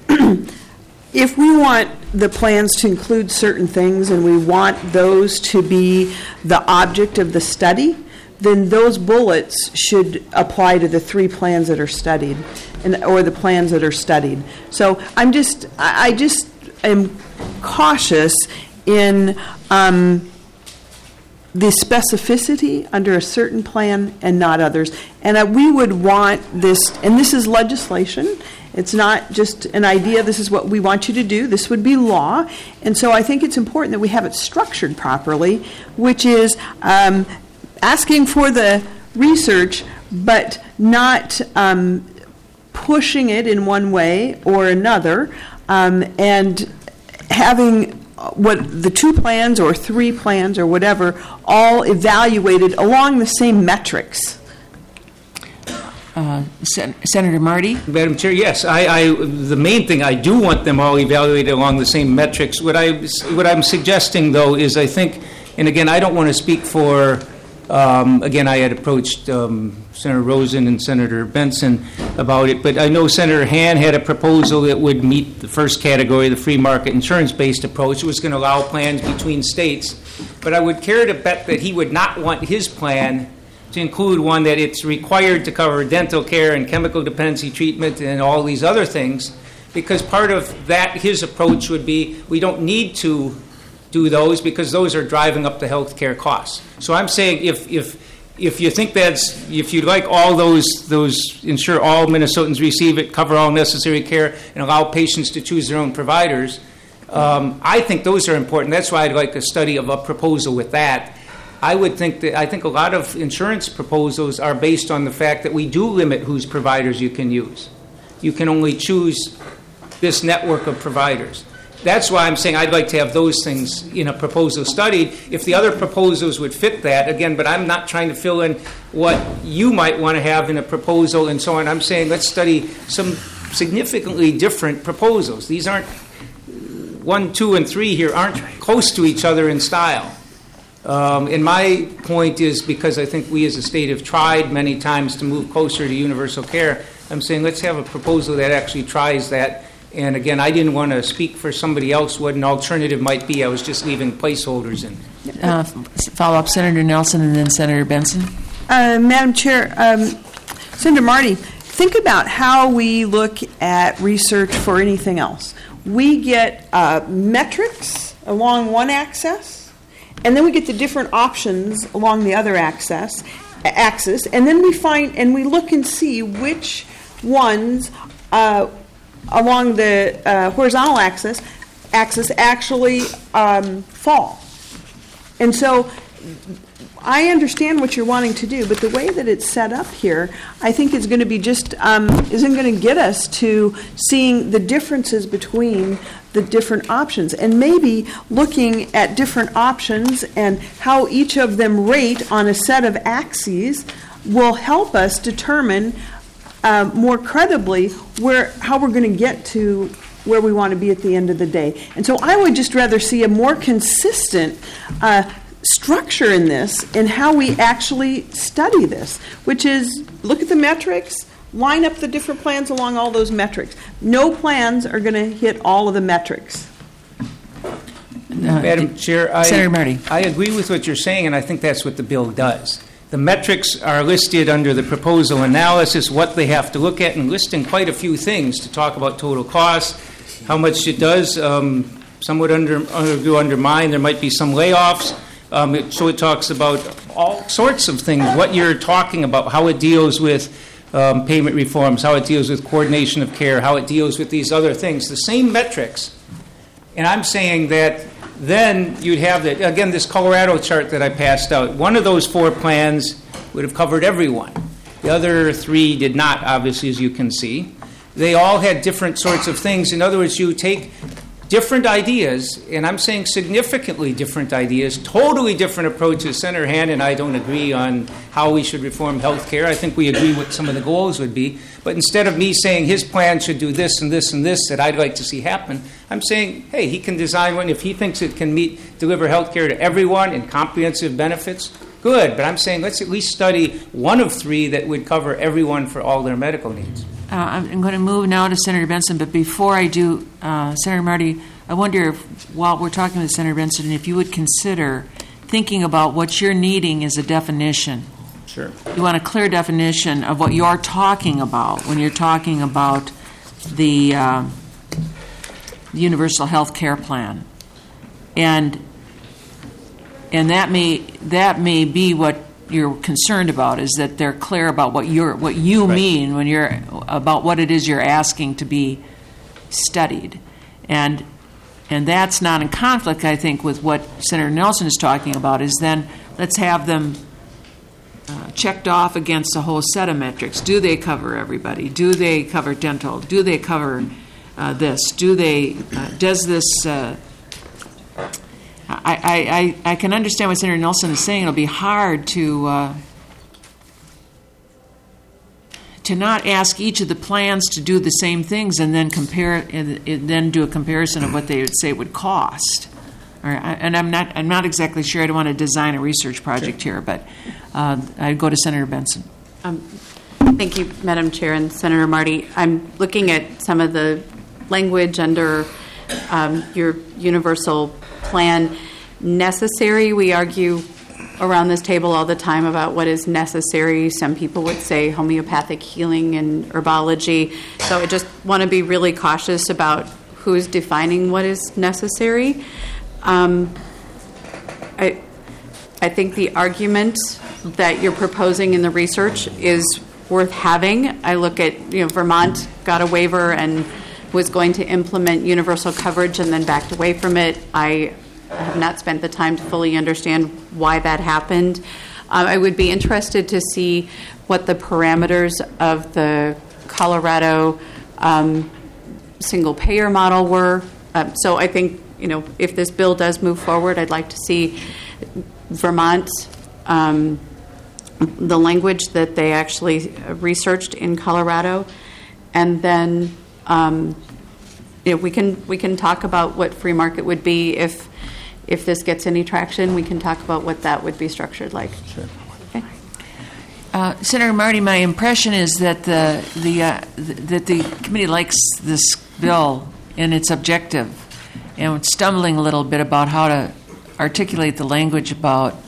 N: if we want the plans to include certain things and we want those to be the object of the study, then those bullets should apply to the three plans that are studied, and or the plans that are studied. So I'm just, I I just am cautious in um, the specificity under a certain plan and not others. And uh, we would want this, and this is legislation. It's not just an idea, this is what we want you to do. This would be law. And so I think it's important that we have it structured properly, which is um, asking for the research, but not um, pushing it in one way or another, um, and having what the two plans or three plans or whatever all evaluated along the same metrics.
A: Uh, Sen- Senator Marty?
L: Madam Chair, yes. I, I, the main thing, I do want them all evaluated along the same metrics. What, I, what I'm suggesting, though, is I think, and again, I don't want to speak for, um, again, I had approached um, Senator Rosen and Senator Benson about it, but I know Senator Han had a proposal that would meet the first category, the free market insurance-based approach. It was going to allow plans between states. But I would care to bet that he would not want his plan to include one that it's required to cover dental care and chemical dependency treatment and all these other things, because part of that, his approach would be we don't need to do those because those are driving up the health care costs. So I'm saying if if if you think that's, if you'd like all those, those ensure all Minnesotans receive it, cover all necessary care, and allow patients to choose their own providers, um, I think those are important. That's why I'd like a study of a proposal with that. I would think that, I think a lot of insurance proposals are based on the fact that we do limit whose providers you can use. You can only choose this network of providers. That's why I'm saying I'd like to have those things in a proposal studied. If the other proposals would fit that, again, but I'm not trying to fill in what you might want to have in a proposal and so on. I'm saying let's study some significantly different proposals. These aren't, one, two, and three here aren't close to each other in style. Um, and my point is, because I think we as a state have tried many times to move closer to universal care, I'm saying let's have a proposal that actually tries that. And again, I didn't want to speak for somebody else what an alternative might be. I was just leaving placeholders in.
A: Uh, follow up, Senator Nelson and then Senator Benson.
N: Uh, Madam Chair, um, Senator Marty, think about how we look at research for anything else. We get uh, metrics along one axis, and then we get the different options along the other axis, axis, and then we find and we look and see which ones uh, along the uh, horizontal axis axis actually um, fall. And so I understand what you're wanting to do, but the way that it's set up here, I think is going to be just, um, isn't going to get us to seeing the differences between the different options, and maybe looking at different options and how each of them rate on a set of axes will help us determine uh, more credibly where how we're going to get to where we want to be at the end of the day. And so I would just rather see a more consistent uh, structure in this in how we actually study this, which is look at the metrics, line up the different plans along all those metrics. No plans are going to hit all of the metrics.
L: Uh, Madam Chair, I,
A: Senator Marty.
L: I agree with what you're saying, and I think that's what the bill does. The metrics are listed under the proposal analysis, what they have to look at, and listing quite a few things to talk about total cost, how much it does um, somewhat under, under, undermine. There might be some layoffs. Um, it, so it talks about all sorts of things, what you're talking about, how it deals with um, payment reforms, how it deals with coordination of care, how it deals with these other things. The same metrics. And I'm saying that then you'd have, the, again, this Colorado chart that I passed out. One of those four plans would have covered everyone. The other three did not, obviously, as you can see. They all had different sorts of things. In other words, you take different ideas, and I'm saying significantly different ideas, totally different approaches. Senator Hand and I don't agree on how we should reform health care. I think we agree what some of the goals would be. But instead of me saying his plan should do this and this and this that I'd like to see happen, I'm saying, hey, he can design one. If he thinks it can meet, deliver health care to everyone and comprehensive benefits, good. But I'm saying let's at least study one of three that would cover everyone for all their medical needs.
A: Uh, I'm going to move now to Senator Benson, but before I do, uh, Senator Marty, I wonder if, while we're talking with Senator Benson, if you would consider thinking about what you're needing is a definition.
L: Sure.
A: You want a clear definition of what you're talking about when you're talking about the uh, universal health care plan. And and that may that may be what you're concerned about, is that they're clear about what you're what you
L: Right.
A: mean when you're about what it is you're asking to be studied, and and that's not in conflict, I think, with what Senator Nelson is talking about. Is then let's have them uh, checked off against a whole set of metrics. Do they cover everybody? Do they cover dental? Do they cover uh, this? Do they? Uh, does this? Uh, I, I, I can understand what Senator Nelson is saying. It'll be hard to uh, to not ask each of the plans to do the same things and then compare and, and then do a comparison of what they would say would cost. All right, I, and I'm not I'm not exactly sure. I don't want to design a research project here, but uh, I'd go to Senator Benson.
M: Um, thank you, Madam Chair and Senator Marty. I'm looking at some of the language under um, your universal plan. Necessary, we argue around this table all the time about what is necessary. Some people would say homeopathic healing and herbology. So I just want to be really cautious about who's defining what is necessary. Um, I, I think the argument that you're proposing in the research is worth having. I look at, you know, Vermont got a waiver and was going to implement universal coverage and then backed away from it. I have not spent the time to fully understand why that happened. Um, I would be interested to see what the parameters of the Colorado um, single-payer model were. Uh, so I think, you know, if this bill does move forward, I'd like to see Vermont, um, the language that they actually researched in Colorado, and then um, you know, we can we can talk about what free market would be if if this gets any traction. We can talk about what that would be structured like.
L: Sure.
M: Okay.
A: Uh, Senator Marty, my impression is that the the uh, th- that the committee likes this bill and its objective, and it's stumbling a little bit about how to articulate the language about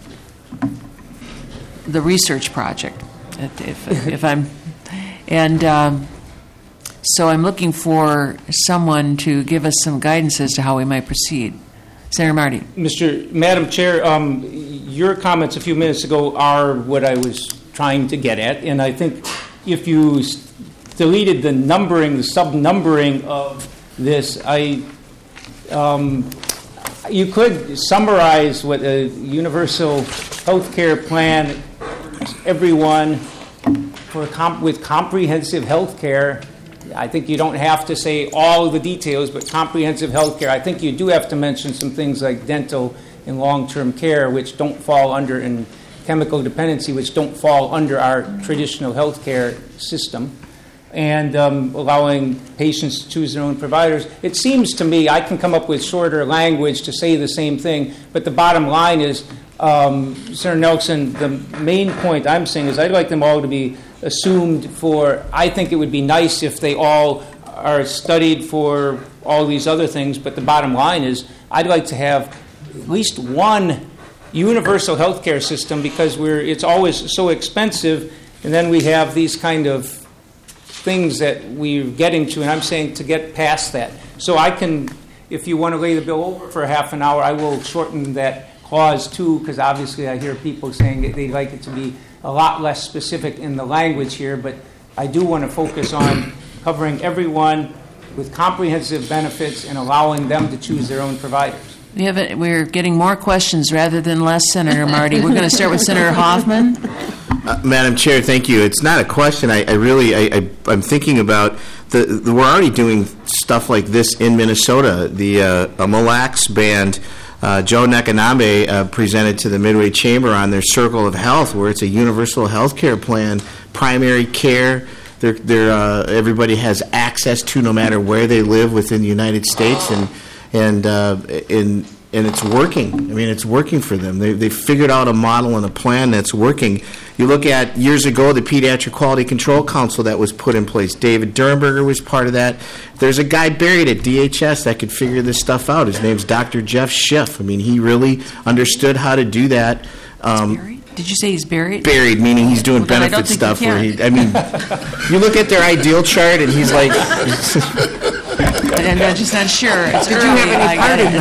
A: the research project. If, if I'm, and um, so I'm looking for someone to give us some guidance as to how we might proceed. Senator Marty.
L: Mister Madam Chair, um, your comments a few minutes ago are what I was trying to get at, and I think if you deleted the numbering, the sub-numbering of this. I, um, you could summarize what a universal health care plan, everyone for comp- with comprehensive health care. I think you don't have to say all the details, but comprehensive health care. I think you do have to mention some things like dental and long-term care, which don't fall under, and chemical dependency, which don't fall under our traditional health care system, and um, allowing patients to choose their own providers. It seems to me, I can come up with shorter language to say the same thing, but the bottom line is, um, Senator Nelson, the main point I'm saying is I'd like them all to be assumed for, I think it would be nice if they all are studied for all these other things, but the bottom line is I'd like to have at least one universal health care system, because we're it's always so expensive, and then we have these kind of things that we're getting to, and I'm saying to get past that. So I can, if you want to lay the bill over for a half an hour, I will shorten that clause too, because obviously I hear people saying that they'd like it to be a lot less specific in the language here, but I do want to focus on covering everyone with comprehensive benefits and allowing them to choose their own providers.
A: We have a, we're getting more questions rather than less, Senator Marty. We're going to start with Senator Hoffman.
H: Uh, Madam Chair, thank you. It's not a question. I, I really, I, I, I'm thinking about the, the. We're already doing stuff like this in Minnesota. The uh, Mille Lacs band, uh, Joe Nakanabe, uh, presented to the Midway Chamber on their Circle of Health, where it's a universal health care plan, primary care. They're, they're, uh, everybody has access to, no matter where they live within the United States, and and uh, in. And it's working. I mean, it's working for them. They they figured out a model and a plan that's working. You look at years ago, the Pediatric Quality Control Council that was put in place. David Dernberger was part of that. There's a guy buried at D H S that could figure this stuff out. His name's Doctor Jeff Schiff. I mean, he really understood how to do that. Um,
A: Did you say he's buried?
H: Buried, meaning he's doing
A: Well,
H: benefit stuff. Where he, I mean, you look at their ideal chart, and he's like.
A: And I'm just not sure. It's
H: Did
A: early.
H: you have any
A: I
H: part
A: get
H: in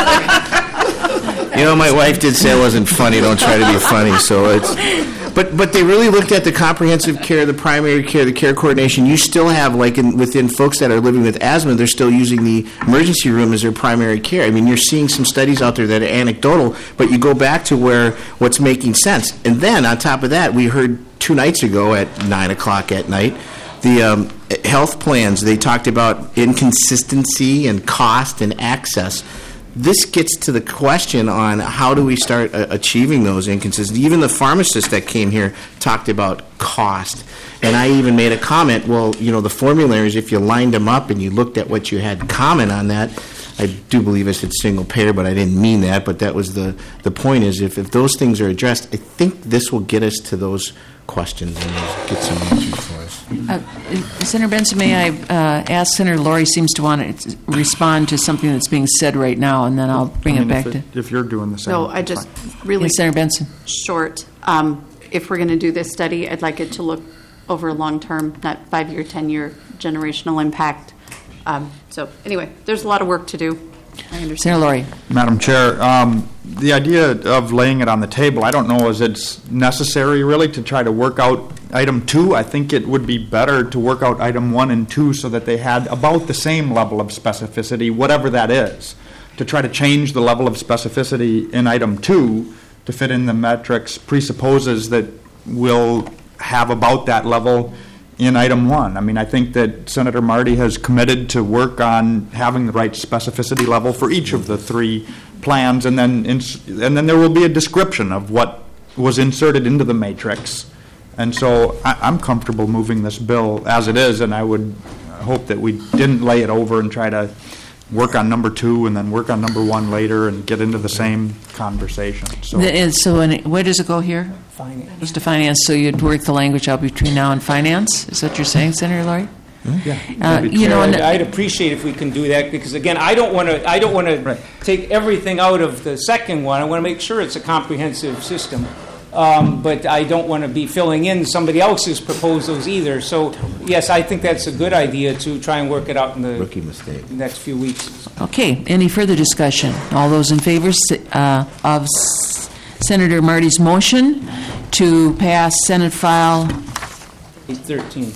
A: it. It's early.
H: You know, my wife did say it wasn't funny. Don't try to be funny. So it's, but but they really looked at the comprehensive care, the primary care, the care coordination. You still have, like in, within folks that are living with asthma, they're still using the emergency room as their primary care. I mean, you're seeing some studies out there that are anecdotal, but you go back to where what's making sense. And then on top of that, we heard two nights ago at nine o'clock at night, the um, health plans, they talked about inconsistency and cost and access. This gets to the question on how do we start uh, achieving those inconsistencies. Even the pharmacist that came here talked about cost. And I even made a comment, well, you know, the formularies, if you lined them up and you looked at what you had in common on that, I do believe I said single payer, but I didn't mean that. But that was the, the point is if, if those things are addressed, I think this will get us to those questions and get some answers for us.
A: Uh, Senator Benson, may I uh, ask Senator Lori seems to want to respond to something that's being said right now, and then I'll bring
D: I mean,
A: it back
D: if
A: to...
D: it, if you're doing the same.
M: No, I just really...
A: Yes, Senator Benson.
M: Short. Um, if we're going to do this study, I'd like it to look over long-term, not five-year, ten-year generational impact. Um, so anyway, there's a lot of work to do. I understand.
A: Senator Lori.
D: Madam Chair, um, the idea of laying it on the table, I don't know is it's necessary really to try to work out item two. I think it would be better to work out item one and two so that they had about the same level of specificity, whatever that is. To try to change the level of specificity in item two to fit in the metrics presupposes that we'll have about that level in item one. I mean, I think that Senator Marty has committed to work on having the right specificity level for each of the three plans, and then ins- and then there will be a description of what was inserted into the matrix. And so I- I'm comfortable moving this bill as it is, and I would hope that we didn't lay it over and try to work on number two and then work on number one later and get into the same conversation. So,
A: The- and so when it- where does it go here?
L: Finance.
A: It's to finance, so you'd work the language out between now and finance? Is that what you're saying, Senator Lori?
L: Yeah,
A: Uh, you know, and-
L: I'd, I'd appreciate if we can do that, because again, I don't want to. I don't want to take everything out of the second one. I want to make sure it's a comprehensive system, um, but I don't want to be filling in somebody else's proposals either. So, yes, I think that's a good idea to try and work it out in the
H: Rookie mistake.
L: next few weeks.
A: Okay, any further discussion? All those in favor uh, of S- Senator Marty's motion to pass Senate File
L: eight thirteen.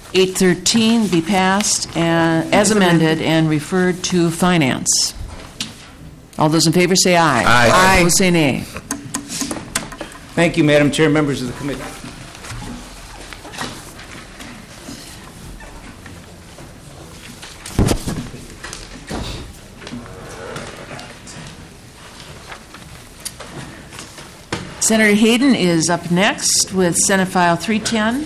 A: eight thirteen be passed and, as amended and referred to Finance. All those in favor say aye.
H: Aye.
A: Aye. Opposed say nay.
K: Thank you, Madam Chair, members of the committee.
A: Senator Hayden is up next with Senate File three ten.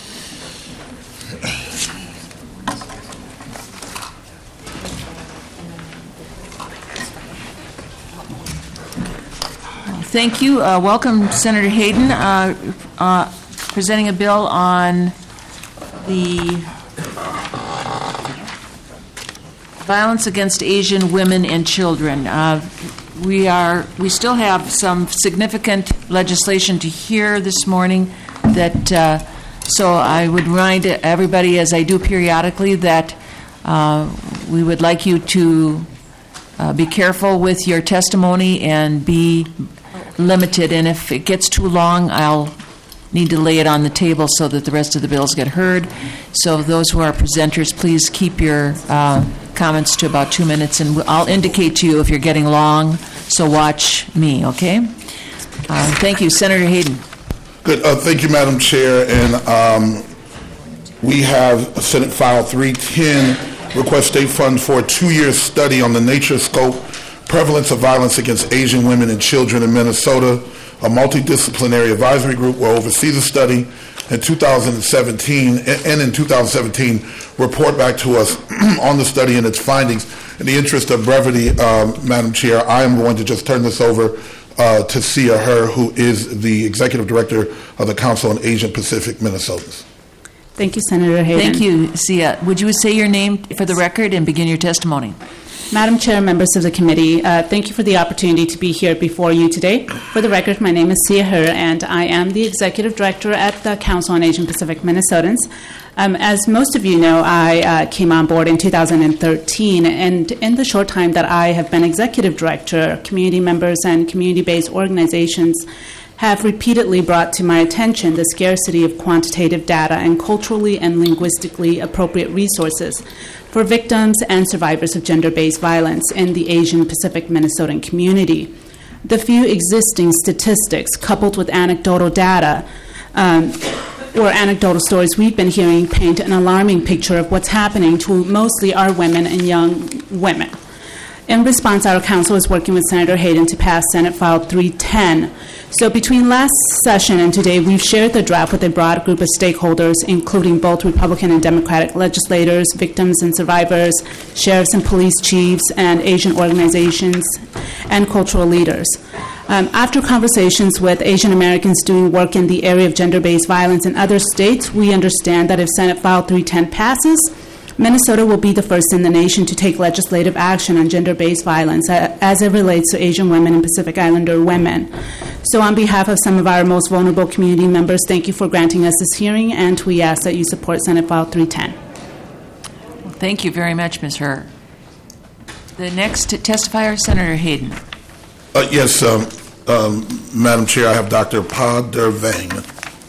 A: Thank you. Uh, welcome, Senator Hayden, uh, uh, presenting a bill on the violence against Asian women and children. Uh, we are we still have some significant legislation to hear this morning. That uh, so I would remind everybody, as I do periodically, that uh, we would like you to uh, be careful with your testimony and be limited, and if it gets too long, I'll need to lay it on the table so that the rest of the bills get heard. So those who are presenters, please keep your uh, comments to about two minutes, and I'll indicate to you if you're getting long, so watch me, okay? Uh, thank you. Senator Hayden.
O: Good. Uh, thank you, Madam Chair. And um, we have Senate File three ten, request state funds for a two-year study on the nature, scope, prevalence of violence against Asian women and children in Minnesota. A multidisciplinary advisory group will oversee the study in two thousand seventeen and in two thousand seventeen report back to us on the study and its findings. In the interest of brevity, um, Madam Chair, I am going to just turn this over uh, to Sia Her, who is the Executive Director of the Council on Asian Pacific Minnesotans.
P: Thank you, Senator Hayden.
A: Thank you, Sia. Would you say your name for the record and begin your testimony?
P: Madam Chair, members of the committee, uh, thank you for the opportunity to be here before you today. For the record, my name is Sia Her, and I am the Executive Director at the Council on Asian Pacific Minnesotans. Um, as most of you know, I uh, came on board in two thousand thirteen, and in the short time that I have been Executive Director, community members and community-based organizations have repeatedly brought to my attention the scarcity of quantitative data and culturally and linguistically appropriate resources for victims and survivors of gender-based violence in the Asian Pacific Minnesotan community. The few existing statistics, coupled with anecdotal data, um, or anecdotal stories we've been hearing, paint an alarming picture of what's happening to mostly our women and young women. In response, our council is working with Senator Hayden to pass Senate File three ten. So between last session and today, we've shared the draft with a broad group of stakeholders, including both Republican and Democratic legislators, victims and survivors, sheriffs and police chiefs, and Asian organizations, and cultural leaders. Um, after conversations with Asian Americans doing work in the area of gender-based violence in other states, we understand that if Senate File three ten passes, Minnesota will be the first in the nation to take legislative action on gender-based violence as it relates to Asian women and Pacific Islander women. So on behalf of some of our most vulnerable community members, thank you for granting us this hearing, and we ask that you support Senate File three ten.
A: Well, thank you very much, Miz Her. The next testifier, Senator Hayden.
O: Uh, yes, um, um, Madam Chair, I have Doctor Pa Der Vang.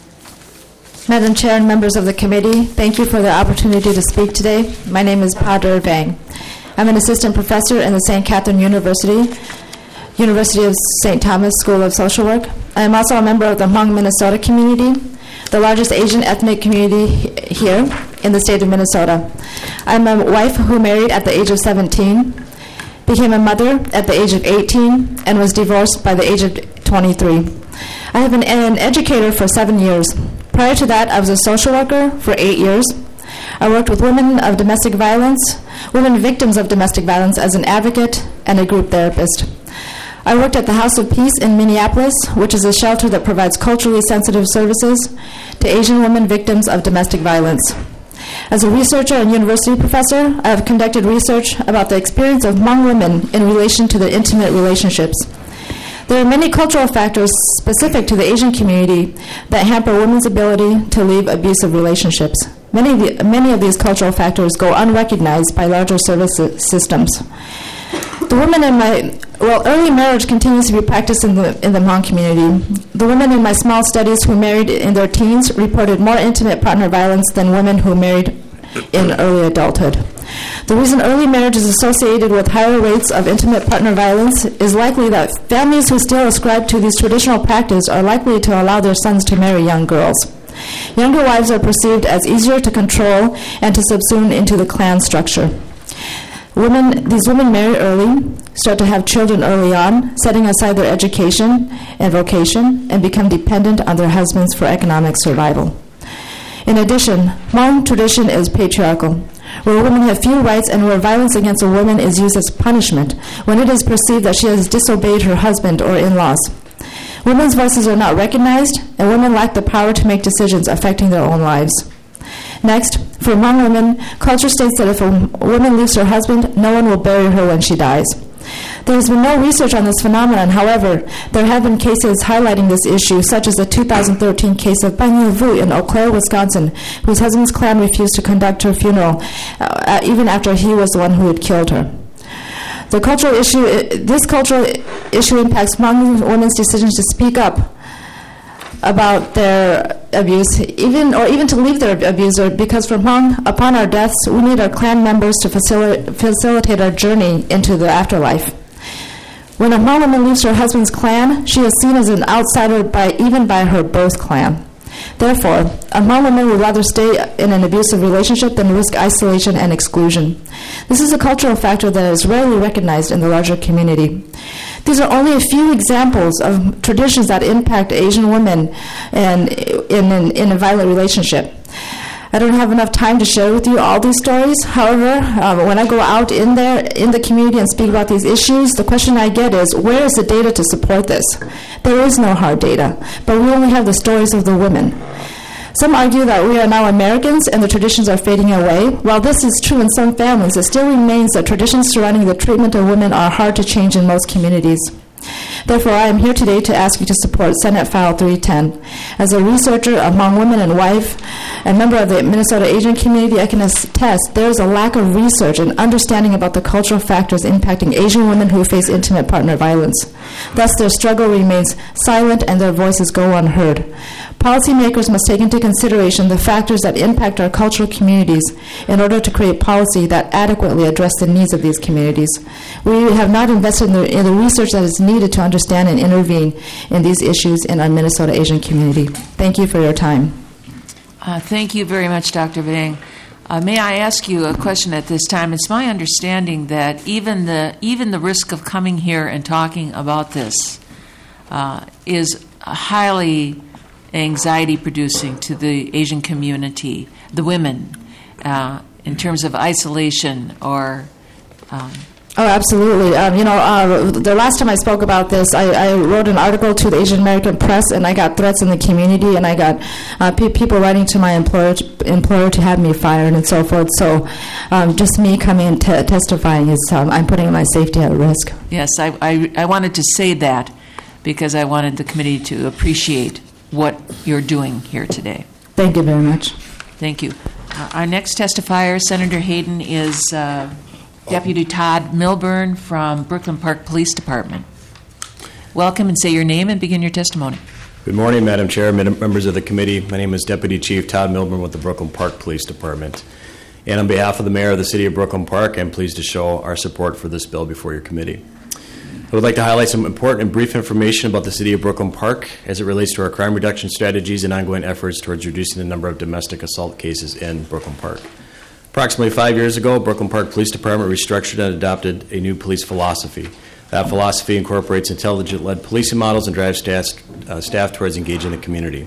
Q: Madam Chair and members of the committee, thank you for the opportunity to speak today. My name is Pa Der Vang. I'm an assistant professor in the Saint Catherine University, University of Saint Thomas School of Social Work. I am also a member of the Hmong Minnesota community, the largest Asian ethnic community here in the state of Minnesota. I'm a wife who married at the age of seventeen, became a mother at the age of eighteen, and was divorced by the age of twenty-three. I have been an educator for seven years. Prior to that, I was a social worker for eight years. I worked with women of domestic violence, women victims of domestic violence as an advocate and a group therapist. I worked at the House of Peace in Minneapolis, which is a shelter that provides culturally sensitive services to Asian women victims of domestic violence. As a researcher and university professor, I have conducted research about the experience of Hmong women in relation to their intimate relationships. There are many cultural factors specific to the Asian community that hamper women's ability to leave abusive relationships. Many of, the, many of these cultural factors go unrecognized by larger service systems. The women in my Well, early marriage continues to be practiced in the in the Hmong community. The women in my small studies who married in their teens reported more intimate partner violence than women who married in early adulthood. The reason early marriage is associated with higher rates of intimate partner violence is likely that families who still ascribe to these traditional practices are likely to allow their sons to marry young girls. Younger wives are perceived as easier to control and to subsume into the clan structure. Women, these women marry early, start to have children early on, setting aside their education and vocation, and become dependent on their husbands for economic survival. In addition, Hmong tradition is patriarchal, where women have few rights and where violence against a woman is used as punishment when it is perceived that she has disobeyed her husband or in-laws. Women's voices are not recognized, and women lack the power to make decisions affecting their own lives. Next, for Hmong women, culture states that if a woman leaves her husband, no one will bury her when she dies. There has been no research on this phenomenon. However, there have been cases highlighting this issue, such as the two thousand thirteen case of Ban Yu Vu in Eau Claire, Wisconsin, whose husband's clan refused to conduct her funeral, uh, even after he was the one who had killed her. The cultural issue, this cultural issue impacts Hmong women's decisions to speak up about their abuse, even or even to leave their abuser, because for Hmong, upon our deaths, we need our clan members to facil- facilitate our journey into the afterlife. When a Hmong woman leaves her husband's clan, she is seen as an outsider by even by her birth clan. Therefore, a Hmong woman would rather stay in an abusive relationship than risk isolation and exclusion. This is a cultural factor that is rarely recognized in the larger community. These are only a few examples of traditions that impact Asian women and in, in, in a violent relationship. I don't have enough time to share with you all these stories. However, um, when I go out in there, in the community and speak about these issues, the question I get is, where is the data to support this? There is no hard data, but we only have the stories of the women. Some argue that we are now Americans and the traditions are fading away. While this is true in some families, it still remains that traditions surrounding the treatment of women are hard to change in most communities. Therefore, I am here today to ask you to support Senate File three ten. As a researcher among women and wife, and member of the Minnesota Asian community, I can attest there is a lack of research and understanding about the cultural factors impacting Asian women who face intimate partner violence. Thus, their struggle remains silent and their voices go unheard. Policymakers must take into consideration the factors that impact our cultural communities in order to create policy that adequately address the needs of these communities. We have not invested in the, in the research that is needed to understand and intervene in these issues in our Minnesota Asian community. Thank you for your time.
A: Uh, thank you very much, Doctor Vang. Uh, may I ask you a question at this time? It's my understanding that even the even the risk of coming here and talking about this uh, is highly anxiety-producing to the Asian community, the women, uh, in terms of isolation or... Um,
Q: Oh, absolutely. Um, you know, uh, the last time I spoke about this, I, I wrote an article to the Asian American Press, and I got threats in the community, and I got uh, pe- people writing to my employer to, employer to have me fired and so forth. So um, just me coming and te- testifying is, um, I'm putting my safety at risk.
A: Yes, I, I, I wanted to say that because I wanted the committee to appreciate what you're doing here today.
Q: Thank you very much.
A: Thank you. Uh, our next testifier, Senator Hayden, is... Uh, Deputy Todd Milburn from Brooklyn Park Police Department. Welcome, and say your name and begin your testimony.
R: Good morning, Madam Chair, members of the committee. My name is Deputy Chief Todd Milburn with the Brooklyn Park Police Department. And on behalf of the Mayor of the City of Brooklyn Park, I'm pleased to show our support for this bill before your committee. I would like to highlight some important and brief information about the City of Brooklyn Park as it relates to our crime reduction strategies and ongoing efforts towards reducing the number of domestic assault cases in Brooklyn Park. Approximately five years ago, Brooklyn Park Police Department restructured and adopted a new police philosophy. That philosophy incorporates intelligent-led policing models and drives staff, uh, staff towards engaging the community.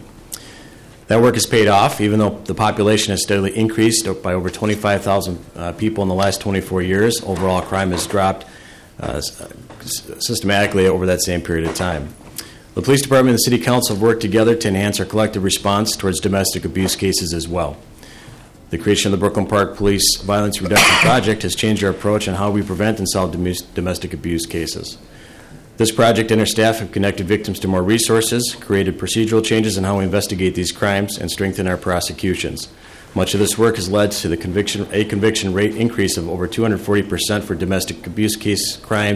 R: That work has paid off. Even though the population has steadily increased by over twenty-five thousand uh, people in the last twenty-four years, overall crime has dropped uh, systematically over that same period of time. The Police Department and the City Council have worked together to enhance our collective response towards domestic abuse cases as well. The creation of the Brooklyn Park Police Violence Reduction Project has changed our approach on how we prevent and solve domestic abuse cases. This project and our staff have connected victims to more resources, created procedural changes in how we investigate these crimes, and strengthened our prosecutions. Much of this work has led to the conviction, a conviction rate increase of over two hundred forty percent for domestic abuse case crimes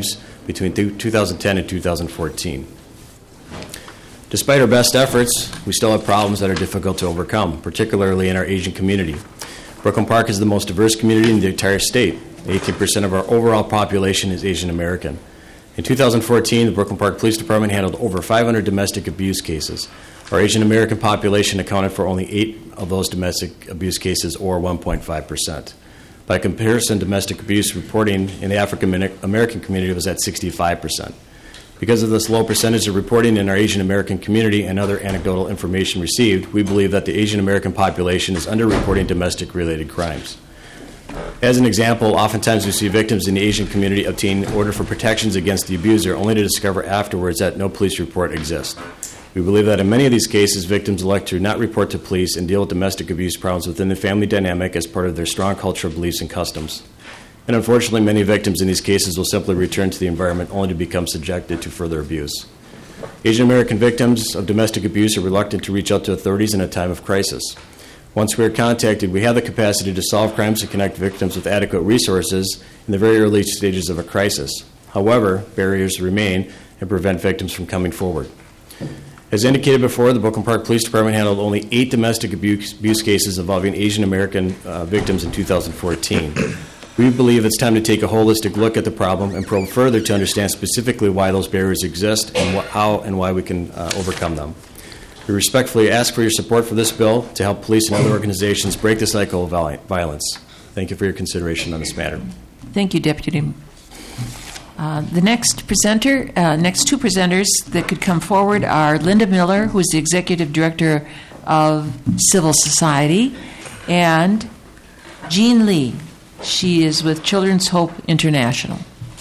R: between two thousand ten and two thousand fourteen. Despite our best efforts, we still have problems that are difficult to overcome, particularly in our Asian community. Brooklyn Park is the most diverse community in the entire state. eighteen percent of our overall population is Asian American. In two thousand fourteen, the Brooklyn Park Police Department handled over five hundred domestic abuse cases. Our Asian American population accounted for only eight of those domestic abuse cases, or one point five percent. By comparison, domestic abuse reporting in the African American community was at sixty-five percent. Because of this low percentage of reporting in our Asian American community and other anecdotal information received, we believe that the Asian American population is underreporting domestic-related crimes. As an example, oftentimes we see victims in the Asian community obtain order for protections against the abuser only to discover afterwards that no police report exists. We believe that in many of these cases, victims elect to not report to police and deal with domestic abuse problems within the family dynamic as part of their strong cultural beliefs and customs. And unfortunately, many victims in these cases will simply return to the environment only to become subjected to further abuse. Asian American victims of domestic abuse are reluctant to reach out to authorities in a time of crisis. Once we are contacted, we have the capacity to solve crimes and connect victims with adequate resources in the very early stages of a crisis. However, barriers remain and prevent victims from coming forward. As indicated before, the Brooklyn Park Police Department handled only eight domestic abuse, abuse cases involving Asian American uh, victims in two thousand fourteen. We believe it's time to take a holistic look at the problem and probe further to understand specifically why those barriers exist and wh- how and why we can uh, overcome them. We respectfully ask for your support for this bill to help police and other organizations break the cycle of violence. Thank you for your consideration on this matter.
A: Thank you, Deputy. Uh, the next presenter, uh, next two presenters that could come forward are Linda Miller, who is the Executive Director of Civil Society, and Jean Lee. She is with Children's Hope International.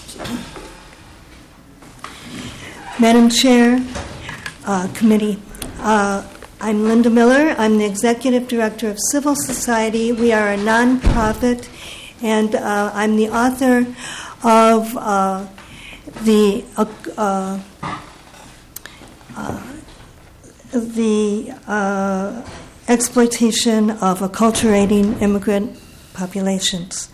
S: Madam Chair, uh, Committee, uh, I'm Linda Miller. I'm the Executive Director of Civil Society. We are a nonprofit, and uh, I'm the author of uh, the uh, uh, uh, the uh, exploitation of acculturating immigrant populations.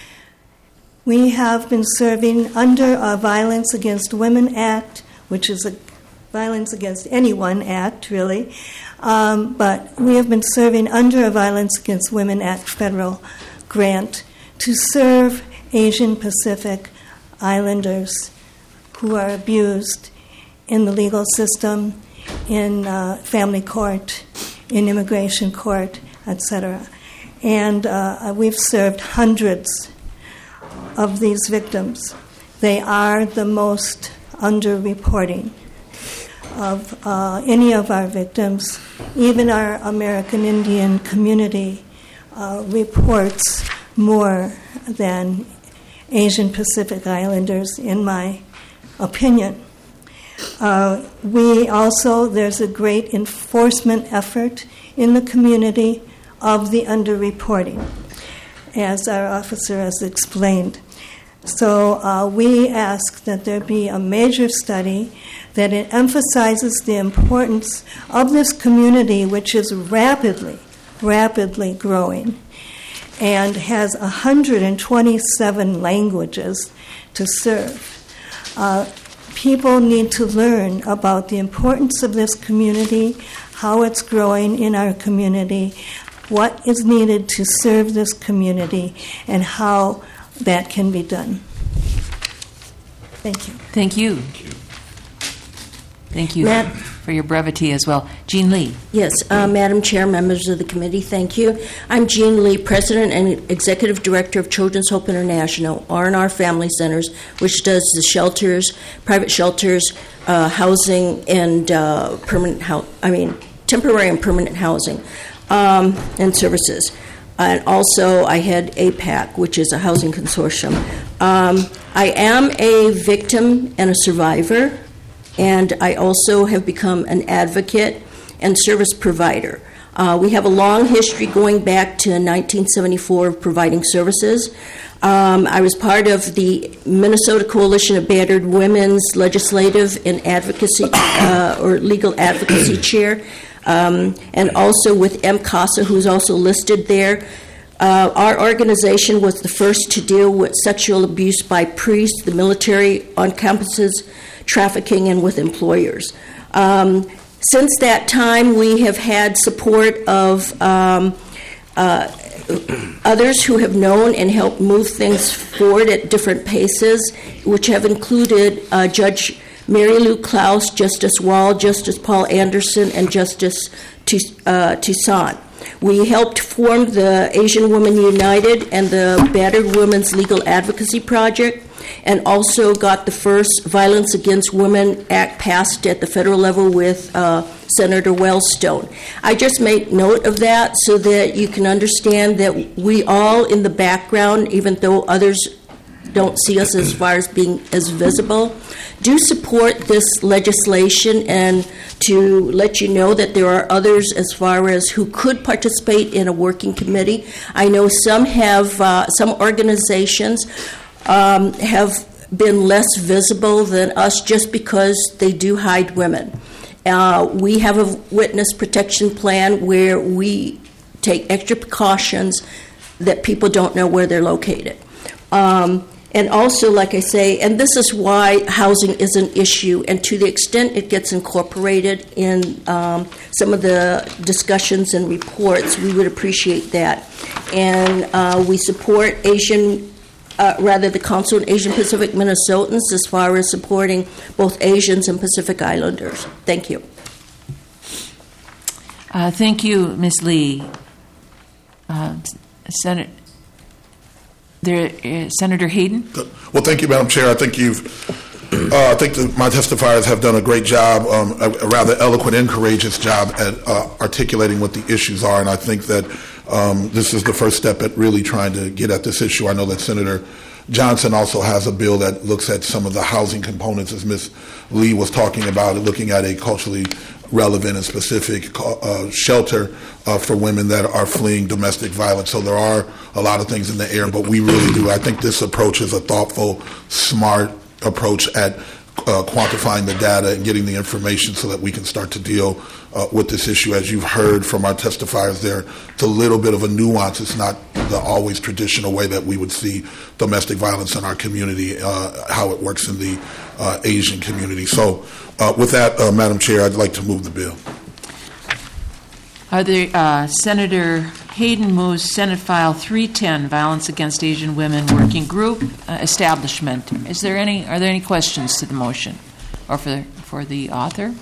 S: We have been serving under a Violence Against Women Act, which is a Violence Against Anyone Act, really, um, but we have been serving under a Violence Against Women Act federal grant to serve Asian Pacific Islanders who are abused in the legal system, in uh, family court, in immigration court, et cetera. And uh, we've served hundreds of these victims. They are the most underreporting of uh, any of our victims. Even our American Indian community uh, reports more than Asian Pacific Islanders, in my opinion. Uh, we also, there's a great enforcement effort in the community of the underreporting, as our officer has explained. So uh, we ask that there be a major study that it emphasizes the importance of this community, which is rapidly, rapidly growing and has one hundred twenty-seven languages to serve. Uh, people need to learn about the importance of this community, how it's growing in our community, what is needed to serve this community, and how that can be done. Thank you.
A: Thank you. Thank you
T: Matt,
A: for your brevity as well. Jean Lee.
T: Yes, uh, Madam Chair, members of the committee, thank you. I'm Jean Lee, President and Executive Director of Children's Hope International, R and R Family Centers, which does the shelters, private shelters, uh, housing, and uh, permanent house. I mean, temporary and permanent housing um, and services. And also, I head A PAC, which is a housing consortium. Um, I am a victim and a survivor, and I also have become an advocate and service provider. Uh, we have a long history going back to nineteen seventy-four of providing services. Um, I was part of the Minnesota Coalition of Battered Women's Legislative and Advocacy uh, or Legal Advocacy Chair. Um, and also with M CASA, who's also listed there. Uh, our organization was the first to deal with sexual abuse by priests, the military, on campuses, trafficking, and with employers. Um, since that time, we have had support of um, uh, others who have known and helped move things forward at different paces, which have included uh, Judge Mary Lou Klaus, Justice Wall, Justice Paul Anderson, and Justice Toussaint. We helped form the Asian Women United and the Battered Women's Legal Advocacy Project, and also got the first Violence Against Women Act passed at the federal level with uh, Senator Wellstone. I just make note of that so that you can understand that we all in the background, even though others don't see us as far as being as visible, do support this legislation, and to let you know that there are others as far as who could participate in a working committee. I know some have, uh, some organizations um, have been less visible than us just because they do hide women. Uh, we have a witness protection plan where we take extra precautions that people don't know where they're located. Um, And also, like I say, and this is why housing is an issue, and to the extent it gets incorporated in um, some of the discussions and reports, we would appreciate that. And uh, we support Asian, uh, rather the Council on Asian Pacific Minnesotans as far as supporting both Asians and Pacific Islanders. Thank you.
A: Uh, thank you, Miz Lee. Uh, Senator. There, uh, Senator Hayden.
O: Well, thank you, Madam Chair. I think you've, uh, I think the, my testifiers have done a great job, um, a, a rather eloquent and courageous job at uh, articulating what the issues are, and I think that um, this is the first step at really trying to get at this issue. I know that Senator Johnson also has a bill that looks at some of the housing components, as Miz Lee was talking about, looking at a culturally relevant and specific uh, shelter uh, for women that are fleeing domestic violence. So there are a lot of things in the air, but we really do. I think this approach is a thoughtful, smart approach at uh, quantifying the data and getting the information so that we can start to deal uh, with this issue. As you've heard from our testifiers there, it's a little bit of a nuance. It's not the always traditional way that we would see domestic violence in our community, uh, how it works in the uh, Asian community. So uh, with that, uh, Madam Chair, I'd like to move the bill.
A: Are there, uh, Senator Hayden moves Senate File three ten, Violence Against Asian Women Working Group uh, Establishment. Is there any? Are there any questions to the motion, or for the, for the author?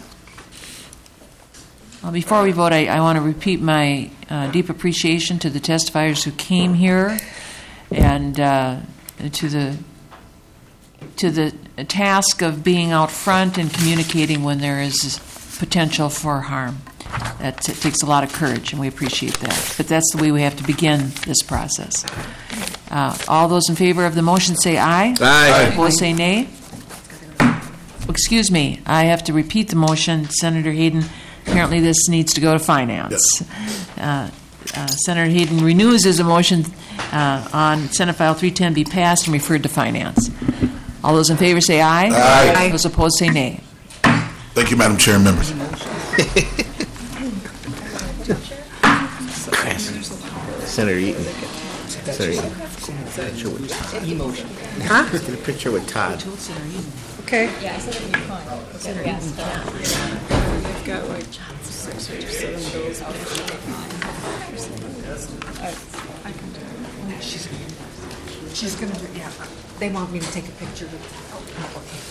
A: Well, before we vote, I, I want to repeat my uh, deep appreciation to the testifiers who came here, and uh, to the to the task of being out front and communicating when there is potential for harm. That t- takes a lot of courage, and we appreciate that. But that's the way we have to begin this process. Uh, all those in favor of the motion say aye.
H: Aye.
A: Opposed say nay. Excuse me, I have to repeat the motion. Senator Hayden, apparently this needs to go to Finance.
O: Yes.
A: Uh, uh, Senator Hayden renews his motion uh, on Senate File three ten be passed and referred to Finance. All those in favor say aye.
O: Aye.
A: Those opposed say nay.
O: Thank you, Madam Chair and members.
H: Senator Eaton. Senator Eaton. Picture with Todd. Emotion.
F: Huh?
H: Get a picture with Todd.
F: Okay. Yeah, I said it'd be fun. We've got like six or seven bills. I, I can do it. She's, she's going to, yeah. They want me to take a picture with, oh, okay.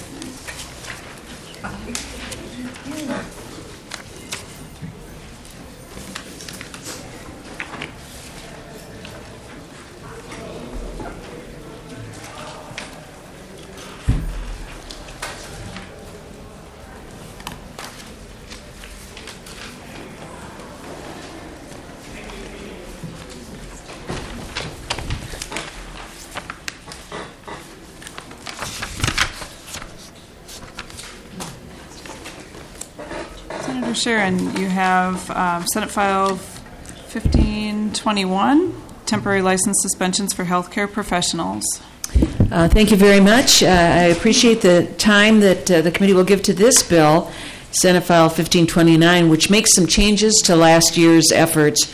F: Senator Sharon, you have um, Senate File fifteen twenty-one, temporary license suspensions for healthcare professionals.
A: Uh, thank you very much. Uh, I appreciate the time that uh, the committee will give to this bill, Senate File fifteen twenty-nine, which makes some changes to last year's efforts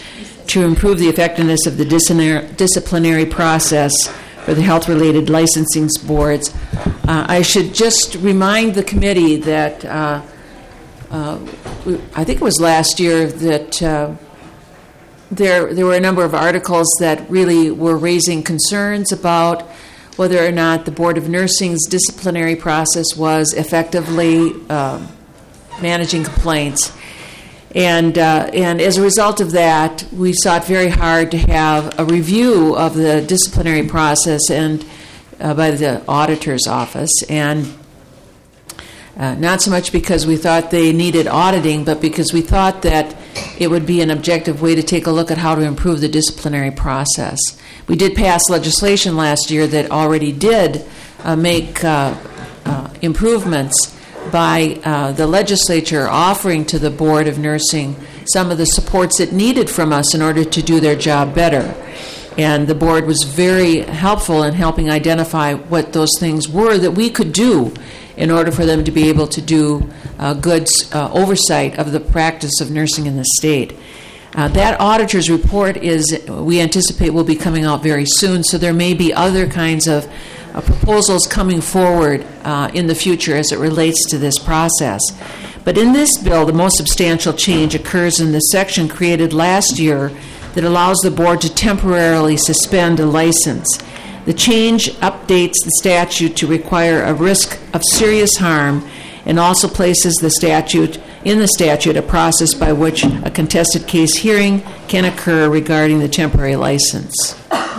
A: to improve the effectiveness of the disciplinar- disciplinary process for the health-related licensing boards. Uh, I should just remind the committee that uh, uh, I think it was last year that uh, there there were a number of articles that really were raising concerns about whether or not the Board of Nursing's disciplinary process was effectively uh, managing complaints. And uh, and as a result of that, we sought very hard to have a review of the disciplinary process and uh, by the auditor's office. And uh, not so much because we thought they needed auditing, but because we thought that it would be an objective way to take a look at how to improve the disciplinary process. We did pass legislation last year that already did uh, make uh, uh, improvements by uh, the legislature offering to the Board of Nursing some of the supports it needed from us in order to do their job better. And the board was very helpful in helping identify what those things were that we could do in order for them to be able to do uh, good uh, oversight of the practice of nursing in the state. Uh, that auditor's report is, we anticipate, will be coming out very soon, so there may be other kinds of uh, proposals coming forward uh, in the future as it relates to this process. But in this bill, the most substantial change occurs in the section created last year that allows the board to temporarily suspend a license. The change updates the statute to require a risk of serious harm and also places the statute in the statute a process by which a contested case hearing can occur regarding the temporary license.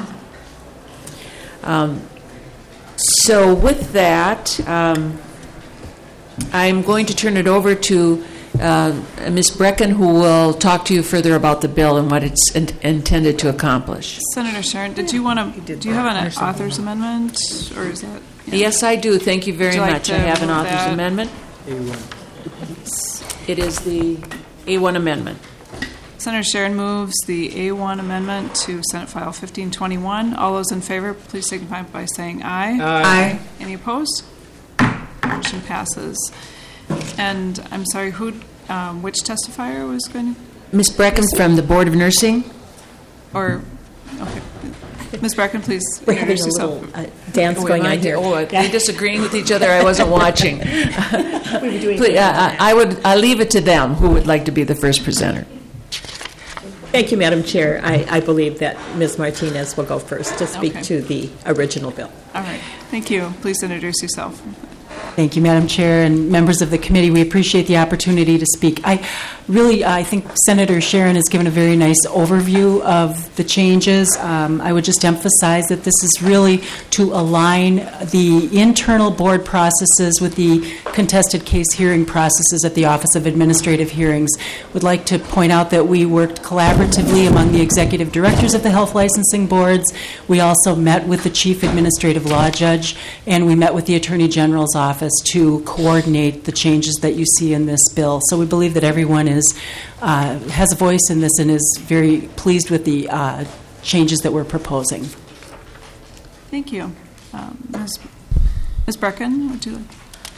A: Um, so with that, um, I'm going to turn it over to uh, Miz Brecken, who will talk to you further about the bill and what it's in- intended to accomplish.
F: Senator Sharon, did you want to? Do you have an author's amendment, or is that? Yeah.
A: Yes, I do. Thank you very
F: Would you like
A: much.
F: to
A: I have an
F: move
A: author's
F: that?
A: amendment.
B: A one.
A: It is the A one amendment.
F: Senator Sharon moves the A one amendment to Senate File fifteen twenty-one. All those in favor, please signify by saying aye.
B: Aye.
F: Aye. Any opposed? Motion passes. And I'm sorry, who, um, which testifier was going to?
A: Miz Brecken from the Board of Nursing.
F: Or, okay. Miz Brecken, please
U: We're having
F: introduce
U: a
F: yourself.
U: little uh, dance
A: Oh,
U: going
A: am I
U: on here.
A: Oh, are we disagreeing with each other? I wasn't watching.
U: We were doing
A: Please, uh, I would. I leave it to them. Who would like to be the first presenter?
U: Thank you, Madam Chair. I, I believe that Miz Martinez will go first to speak
F: Okay.
U: to the original bill.
F: All right. Thank you. Please introduce yourself.
C: Thank you, Madam Chair, and members of the committee. We appreciate the opportunity to speak. I really, I think Senator Sharon has given a very nice overview of the changes. Um, I would just emphasize that this is really to align the internal board processes with the contested case hearing processes at the Office of Administrative Hearings. Would like to point out that we worked collaboratively among the executive directors of the health licensing boards. We also met with the chief administrative law judge, and we met with the Attorney General's office to coordinate the changes that you see in this bill. So we believe that everyone is uh, has a voice in this and is very pleased with the uh, changes that we're proposing.
F: Thank you. Um, Miz Miz Brecken, would you like?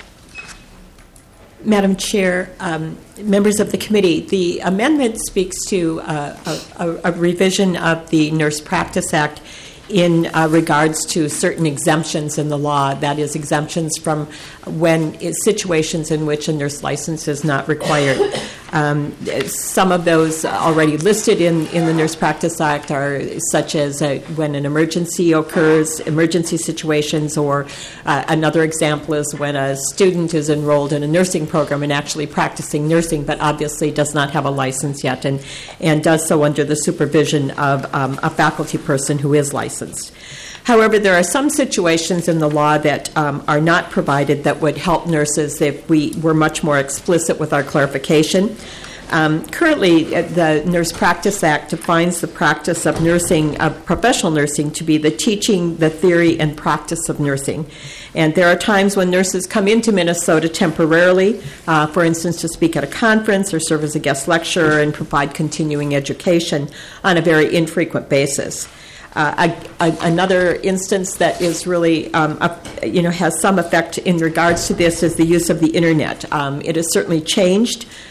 U: Madam Chair, um, members of the committee, the amendment speaks to uh, a, a, a revision of the Nurse Practice Act in uh, regards to certain exemptions in the law, that is, exemptions from when situations in which a nurse license is not required. Um, some of those already listed in, in the Nurse Practice Act are such as uh, when an emergency occurs, emergency situations, or uh, another example is when a student is enrolled in a nursing program and actually practicing nursing, but obviously does not have a license yet and, and does so under the supervision of um, a faculty person who is licensed. However, there are some situations in the law that um, are not provided that would help nurses if we were much more explicit with our clarification. Um, currently, the Nurse Practice Act defines the practice of nursing, of professional nursing, to be the teaching, the theory, and practice of nursing. And there are times when nurses come into Minnesota temporarily, uh, for instance, to speak at a conference or serve as a guest lecturer and provide continuing education on a very infrequent basis. Uh, a, a, another instance that is really, um, a, you know, has some effect in regards to this is the use of the internet. Um, it has certainly changed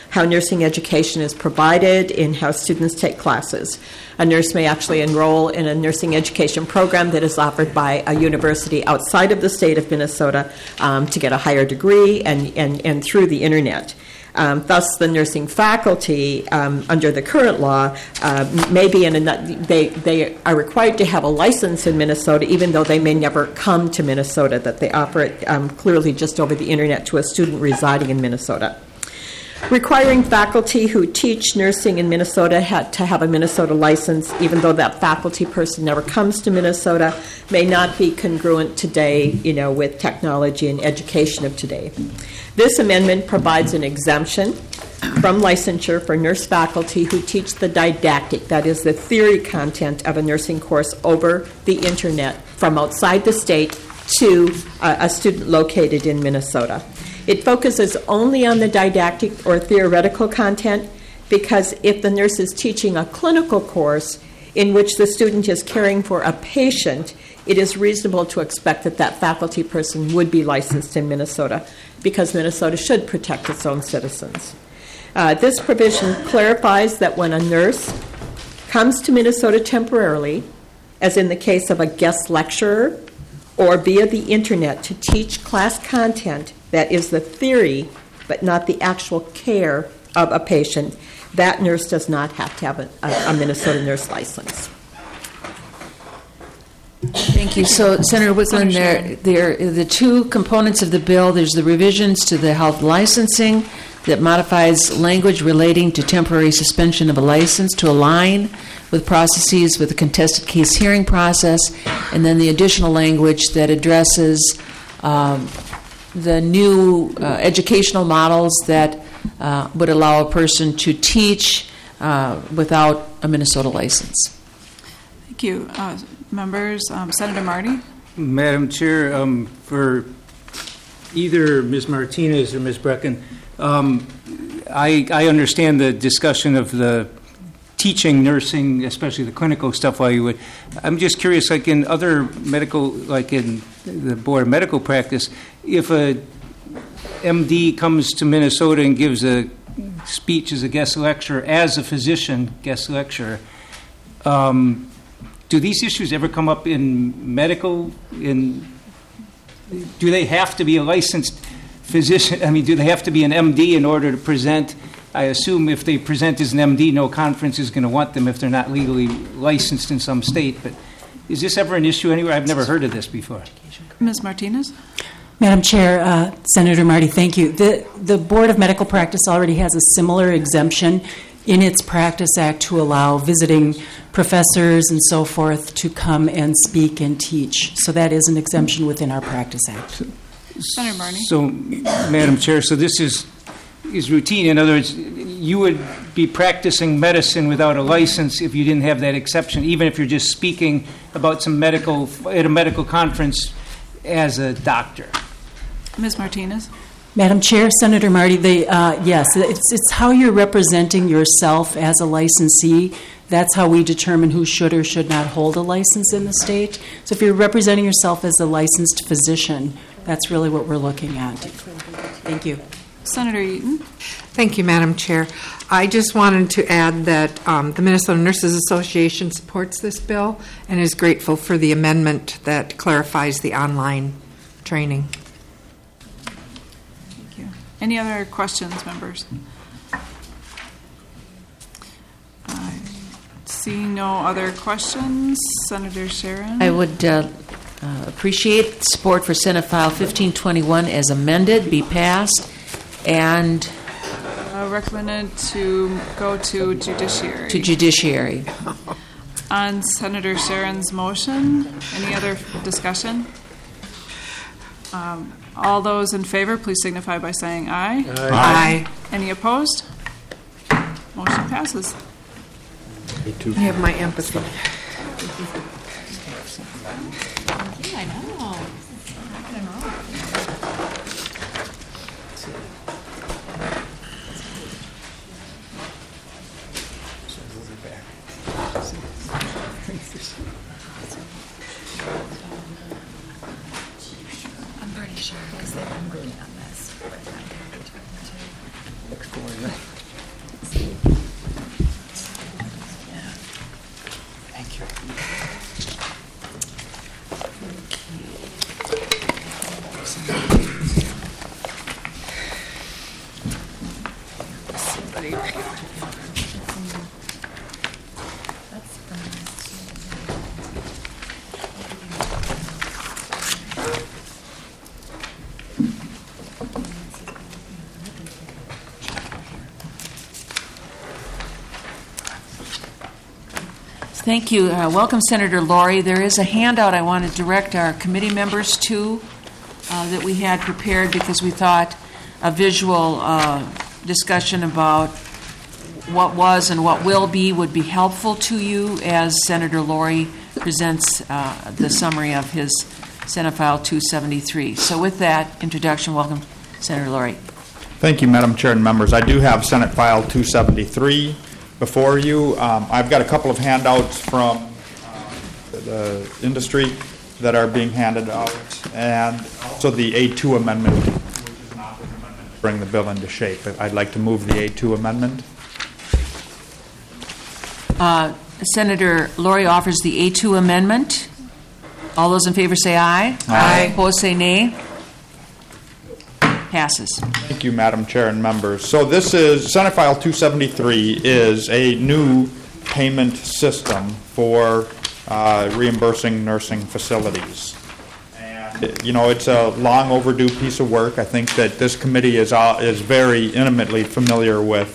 U: how nursing education is provided, and how students take classes. A nurse may actually enroll in a nursing education program that is offered by a university outside of the state of Minnesota um, to get a higher degree and, and, and through the internet. Um, thus, the nursing faculty, um, under the current law, uh, may be in a, they, they are required to have a license in Minnesota, even though they may never come to Minnesota, that they operate um, clearly just over the internet to a student residing in Minnesota. Requiring faculty who teach nursing in Minnesota had to have a Minnesota license, even though that faculty person never comes to Minnesota, may not be congruent today, you know, with technology and education of today. This amendment provides an exemption from licensure for nurse faculty who teach the didactic, that is, the theory content of a nursing course over the internet from outside the state to uh, a student located in Minnesota. It focuses only on the didactic or theoretical content because if the nurse is teaching a clinical course in which the student is caring for a patient, it is reasonable to expect that that faculty person would be licensed in Minnesota because Minnesota should protect its own citizens. Uh, this provision clarifies that when a nurse comes to Minnesota temporarily, as in the case of a guest lecturer, or via the internet to teach class content that is the theory but not the actual care of a patient, that nurse does not have to have a, a, a Minnesota nurse license.
A: Thank you. So, Senator Wicklund, there, there are the two components of the bill. There's the revisions to the health licensing that modifies language relating to temporary suspension of a license to align with processes with the contested case hearing process, and then the additional language that addresses um, the new uh, educational models that uh, would allow a person to teach uh, without a Minnesota license.
F: Thank you. Uh, members, um, Senator Marty?
L: Madam Chair, um, for either Miz Martinez or Miz Brecken, um, I, I understand the discussion of the teaching nursing, especially the clinical stuff, while you would. I'm just curious, like in other medical, like in the Board of Medical Practice, if a M D comes to Minnesota and gives a speech as a guest lecturer, as a physician guest lecturer, um, do these issues ever come up in medical? In do they have to be a licensed physician? I mean, do they have to be an M D in order to present? I assume if they present as an M D, no conference is going to want them if they're not legally licensed in some state. But is this ever an issue anywhere? I've never heard of this before.
F: Miz Martinez?
P: Madam Chair, uh, Senator Marty, thank you. The, the Board of Medical Practice already has a similar exemption in its Practice Act to allow visiting professors and so forth to come and speak and teach. So that is an exemption within our Practice Act.
F: Senator Marty?
L: So, Madam Chair, so this is is routine. In other words, you would be practicing medicine without a license if you didn't have that exception, even if you're just speaking about some medical, at a medical conference as a doctor.
F: Miz Martinez?
P: Madam Chair, Senator Marty, they, uh, yes, it's, it's how you're representing yourself as a licensee. That's how we determine who should or should not hold a license in the state. So if you're representing yourself as a licensed physician, that's really what we're looking at. Thank you.
F: Senator Eaton?
G: Thank you, Madam Chair. I just wanted to add that um, the Minnesota Nurses Association supports this bill and is grateful for the amendment that clarifies the online training.
F: Thank you. Any other questions, members? I see no other questions. Senator Sharon?
A: I would uh, uh, appreciate support for Senate File fifteen twenty-one as amended be passed, and
F: uh, recommended to go to judiciary.
A: To judiciary.
F: On Senator Sharon's motion, any other discussion? Um, all those in favor, please signify by saying aye.
G: Aye. Aye.
F: Any opposed? Motion passes.
G: You have my empathy.
A: Yeah, I know.
V: I'm pretty sure because they've been voting on this. But I'm going to be talking to.
A: Thank you. Uh, welcome, Senator Laurie. There is a handout I want to direct our committee members to uh, that we had prepared because we thought a visual uh, discussion about what was and what will be would be helpful to you as Senator Laurie presents uh, the summary of his Senate File two seventy-three. So with that introduction, welcome, Senator Laurie.
D: Thank you, Madam Chair and members. I do have Senate File two seventy-three before you. Um, I've got a couple of handouts from uh, the industry that are being handed out, and also the A two amendment, which is an operative amendment to bring the bill into shape. I'd like to move the A two amendment.
A: Uh, Senator Laurie offers the A two amendment. All those in favor say aye.
D: Aye.
A: Opposed say nay. Passes.
D: Thank you, Madam Chair and members. So this is, Senate File two seventy-three is a new payment system for uh, reimbursing nursing facilities. And, you know, it's a long overdue piece of work. I think that this committee is, uh, is very intimately familiar with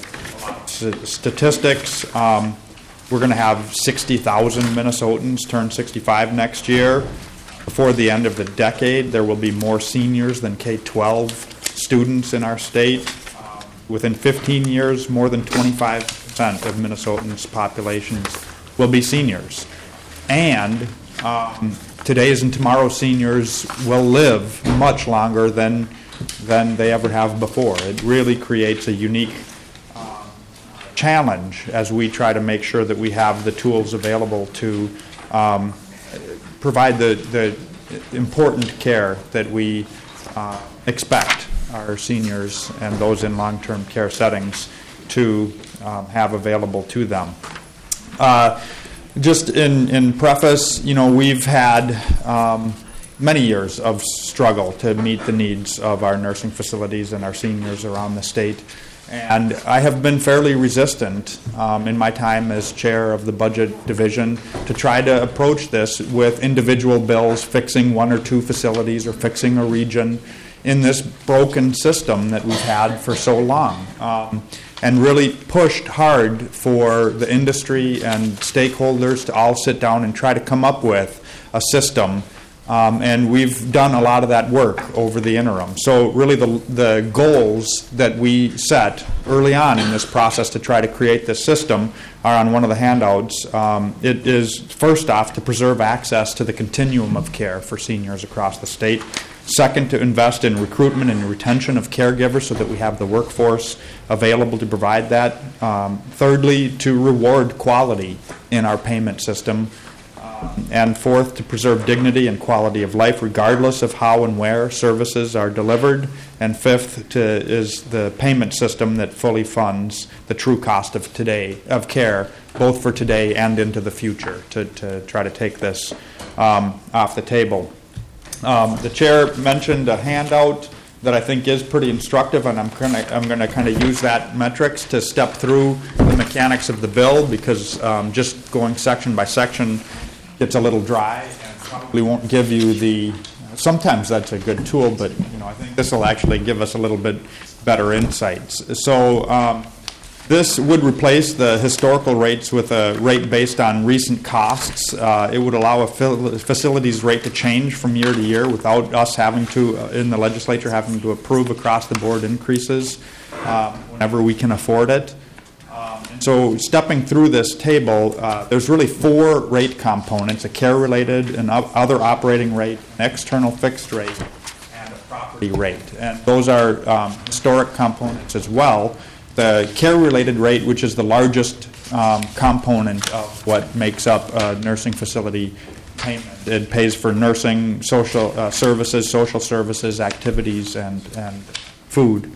D: statistics. Um, we're going to have sixty thousand Minnesotans turn sixty-five next year. Before the end of the decade, there will be more seniors than K twelve students in our state. Um, within fifteen years, more than twenty-five percent of Minnesotans' populations will be seniors. And um, today's and tomorrow's seniors will live much longer than, than they ever have before. It really creates a unique um, challenge as we try to make sure that we have the tools available to um, provide the, the important care that we uh, expect our seniors and those in long-term care settings to um, have available to them. Uh, just in, in preface, you know, we've had um, many years of struggle to meet the needs of our nursing facilities and our seniors around the state. And I have been fairly resistant um, in my time as chair of the Budget Division to try to approach this with individual bills fixing one or two facilities or fixing a region in this broken system that we've had for so long, um, and really pushed hard for the industry and stakeholders to all sit down and try to come up with a system. Um, and we've done a lot of that work over the interim. So really the, the goals that we set early on in this process to try to create this system are on one of the handouts. Um, it is, first off, to preserve access to the continuum of care for seniors across the state. Second, to invest in recruitment and retention of caregivers so that we have the workforce available to provide that. Um, thirdly, to reward quality in our payment system. Um, and fourth, to preserve dignity and quality of life regardless of how and where services are delivered. And fifth, to, is the payment system that fully funds the true cost of today, of care, both for today and into the future, to, to try to take this um, off the table. Um, the chair mentioned a handout that I think is pretty instructive, and I'm going to I'm going to kind of use that metrics to step through the mechanics of the bill, because um, just going section by section gets a little dry and probably won't give you the. Sometimes that's a good tool, but you know I think this will actually give us a little bit better insights. So. Um, This would replace the historical rates with a rate based on recent costs. Uh, it would allow a facilities rate to change from year to year without us having to, uh, in the legislature, having to approve across-the-board increases uh, whenever we can afford it. Um, so stepping through this table, uh, there's really four rate components: a care-related, an other operating rate, an external fixed rate, and a property rate. And those are um, historic components as well. The care-related rate, which is the largest um, component of what makes up a nursing facility payment. It pays for nursing, social uh, services, social services, activities, and, and food.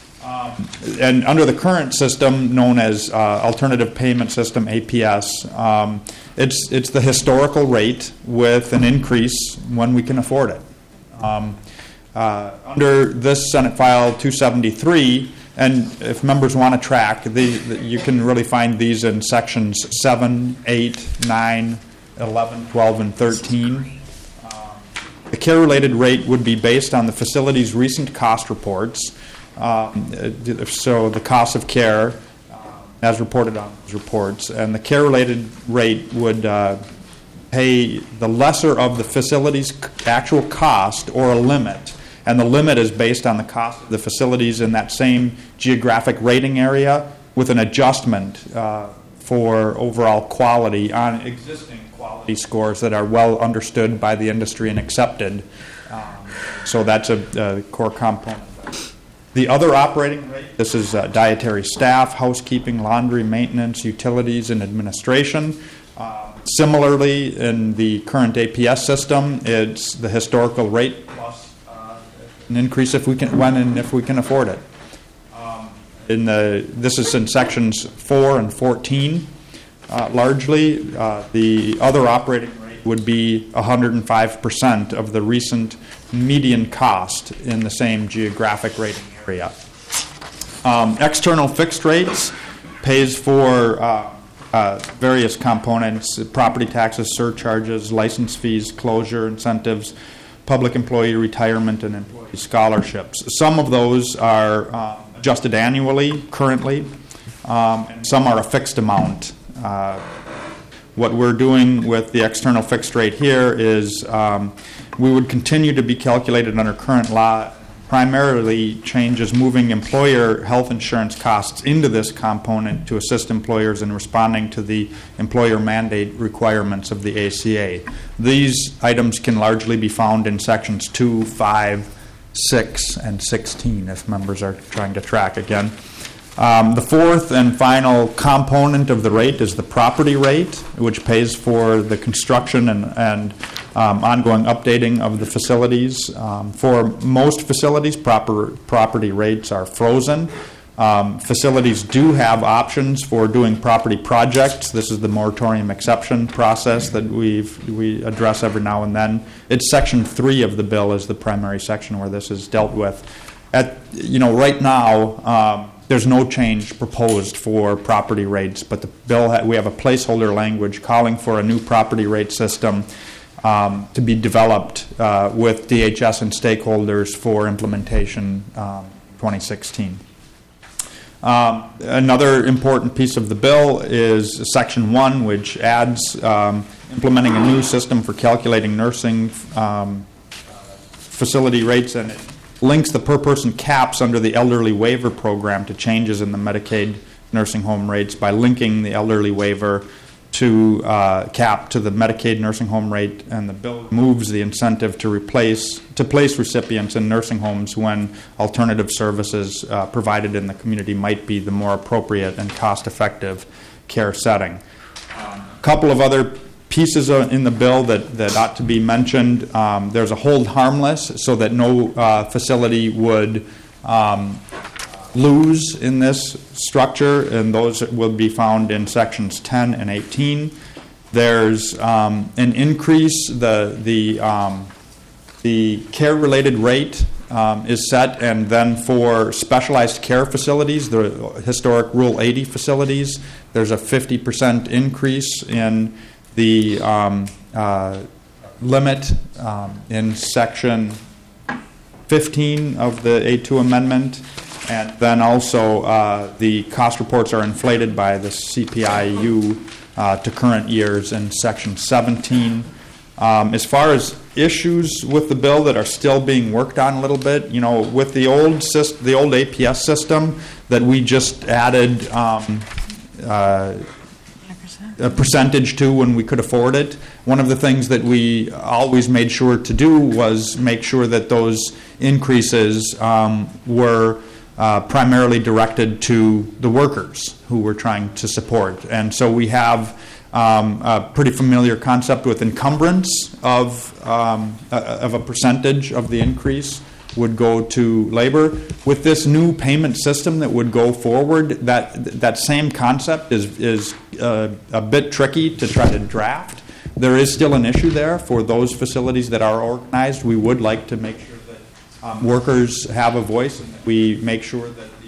D: Um, and under the current system, known as uh, Alternative Payment System, A P S, um, it's, it's the historical rate with an increase when we can afford it. Um, uh, under this Senate File two seventy-three, And if members want to track, the, the, you can really find these in sections seven, eight, nine, eleven, twelve, and thirteen. The care-related rate would be based on the facility's recent cost reports. Um, so the cost of care, uh, as reported on those reports, and the care-related rate would uh, pay the lesser of the facility's actual cost or a limit. And the limit is based on the cost of the facilities in that same geographic rating area with an adjustment uh, for overall quality on existing quality scores that are well understood by the industry and accepted. Um, so that's a, a core component. The other operating rate, this is uh, dietary staff, housekeeping, laundry, maintenance, utilities, and administration. Uh, similarly, in the current A P S system, it's the historical rate plus uh, an increase if we can, when and if we can afford it. Um, in the this is in sections four and fourteen. Uh, largely, uh, the other operating rate would be one hundred five percent of the recent median cost in the same geographic rating area. Um, external fixed rates pays for uh, uh, various components: property taxes, surcharges, license fees, closure incentives, public employee retirement, and employee scholarships. Some of those are uh, adjusted annually currently, um, and some are a fixed amount. Uh, what we're doing with the external fixed rate here is um, we would continue to be calculated under current law. Primarily changes moving employer health insurance costs into this component to assist employers in responding to the employer mandate requirements of the A C A. These items can largely be found in sections two, five, six, and sixteen if members are trying to track again. Um, the fourth and final component of the rate is the property rate, which pays for the construction and, and um, ongoing updating of the facilities. Um, for most facilities, proper property rates are frozen. Um, facilities do have options for doing property projects. This is the moratorium exception process that we've, we address every now and then. It's section three of the bill is the primary section where this is dealt with. At, you know, right now, um, there's no change proposed for property rates, but the bill ha- we have a placeholder language calling for a new property rate system um, to be developed uh, with D H S and stakeholders for implementation um, twenty sixteen. Um, another important piece of the bill is Section one, which adds um, implementing a new system for calculating nursing um, facility rates, and it links the per-person caps under the elderly waiver program to changes in the Medicaid nursing home rates by linking the elderly waiver to uh, cap to the Medicaid nursing home rate, and the bill moves the incentive to replace to place recipients in nursing homes when alternative services uh, provided in the community might be the more appropriate and cost-effective care setting. A couple of other pieces in the bill that, that ought to be mentioned. Um, there's a hold harmless so that no uh, facility would um, lose in this structure, and those will be found in sections ten and eighteen. There's um, an increase. The, the, um, the care-related rate um, is set, and then for specialized care facilities, the historic Rule eighty facilities, there's a fifty percent increase in the um, uh, limit um, in section fifteen of the A two amendment, and then also uh, the cost reports are inflated by the C P I U uh, to current years in section seventeen. Um, as far as issues with the bill that are still being worked on a little bit, you know, with the old syst- the old A P S system that we just added um, uh, a percentage to when we could afford it. One of the things that we always made sure to do was make sure that those increases um, were uh, primarily directed to the workers who we're trying to support. And so we have um, a pretty familiar concept with encumbrance of, um, of a percentage of the increase would go to labor. With this new payment system that would go forward, that that same concept is is uh, a bit tricky to try to draft. There is still an issue there for those facilities that are organized. We would like to make sure that um, workers have a voice, and that we make sure that the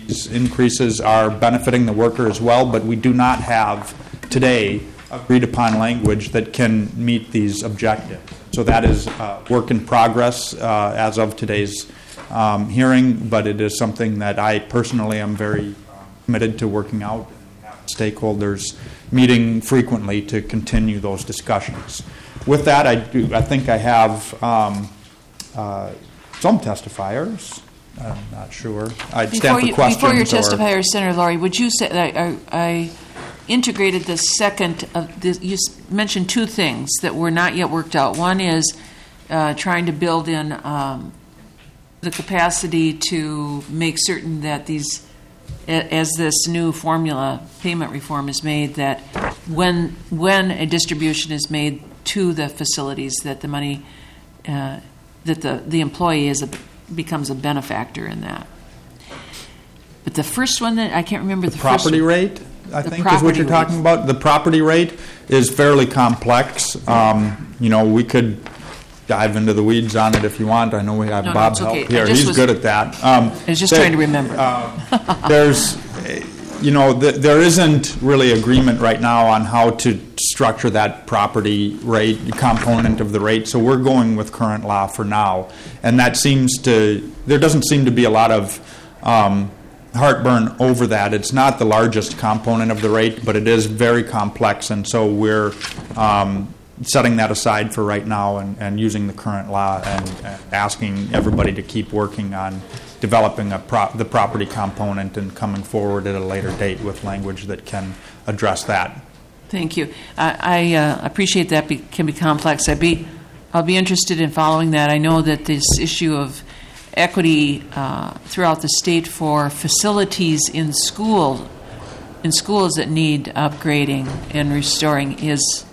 D: these increases are benefiting the worker as well, but we do not have today agreed-upon language that can meet these objectives. So that is uh, work in progress uh, as of today's um, hearing, but it is something that I personally am very committed to working out. Stakeholders meeting frequently to continue those discussions. With that, I do. I think I have um, uh, some testifiers. I'm not sure. I'd
A: Before
D: stand for
A: you,
D: questions.
A: Before your
D: or-
A: testifier, Senator Laurie, would you say that I, I integrated the second of this, you s- mentioned two things that were not yet worked out. One is uh, trying to build in um, the capacity to make certain that these, a- as this new formula payment reform is made, that when when a distribution is made to the facilities, that the money uh, that the the employee is a becomes a benefactor in that. But the first one that I can't remember the,
D: The property
A: first
D: rate, I
A: The
D: think, is what you're
A: property
D: talking about. The property rate is fairly complex. Um, you know, we could dive into the weeds on it if you want. I know we have
A: No, no,
D: Bob
A: it's
D: help
A: okay. I
D: here.
A: just
D: He's
A: was-
D: good at that. Um,
A: I was just
D: there-
A: trying to remember.
D: uh, there's, you know, th- there isn't really agreement right now on how to structure that property rate component of the rate. So we're going with current law for now, and that seems to. There doesn't seem to be a lot of um, heartburn over that. It's not the largest component of the rate, but it is very complex, and so we're um, setting that aside for right now and, and using the current law and, and asking everybody to keep working on developing a pro- the property component and coming forward at a later date with language that can address that.
A: Thank you. I, I uh, appreciate that be, can be complex. I'd be, I'll be interested in following that. I know that this issue of equity uh, throughout the state for facilities in school, in schools that need upgrading and restoring, is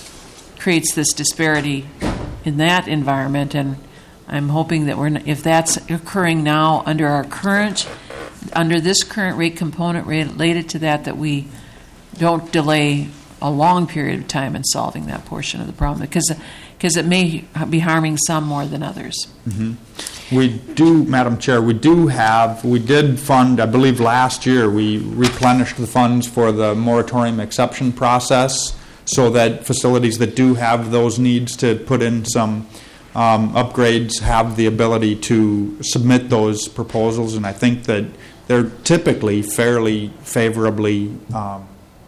A: creates this disparity in that environment. And I'm hoping that we're, n- if that's occurring now under our current, under this current rate component related to that, that we don't delay a long period of time in solving that portion of the problem, because because it may be harming some more than others.
D: Mm-hmm. We do, Madam Chair, we do have, we did fund, I believe last year, we replenished the funds for the moratorium exception process so that facilities that do have those needs to put in some um, upgrades have the ability to submit those proposals, and I think that they're typically fairly favorably um,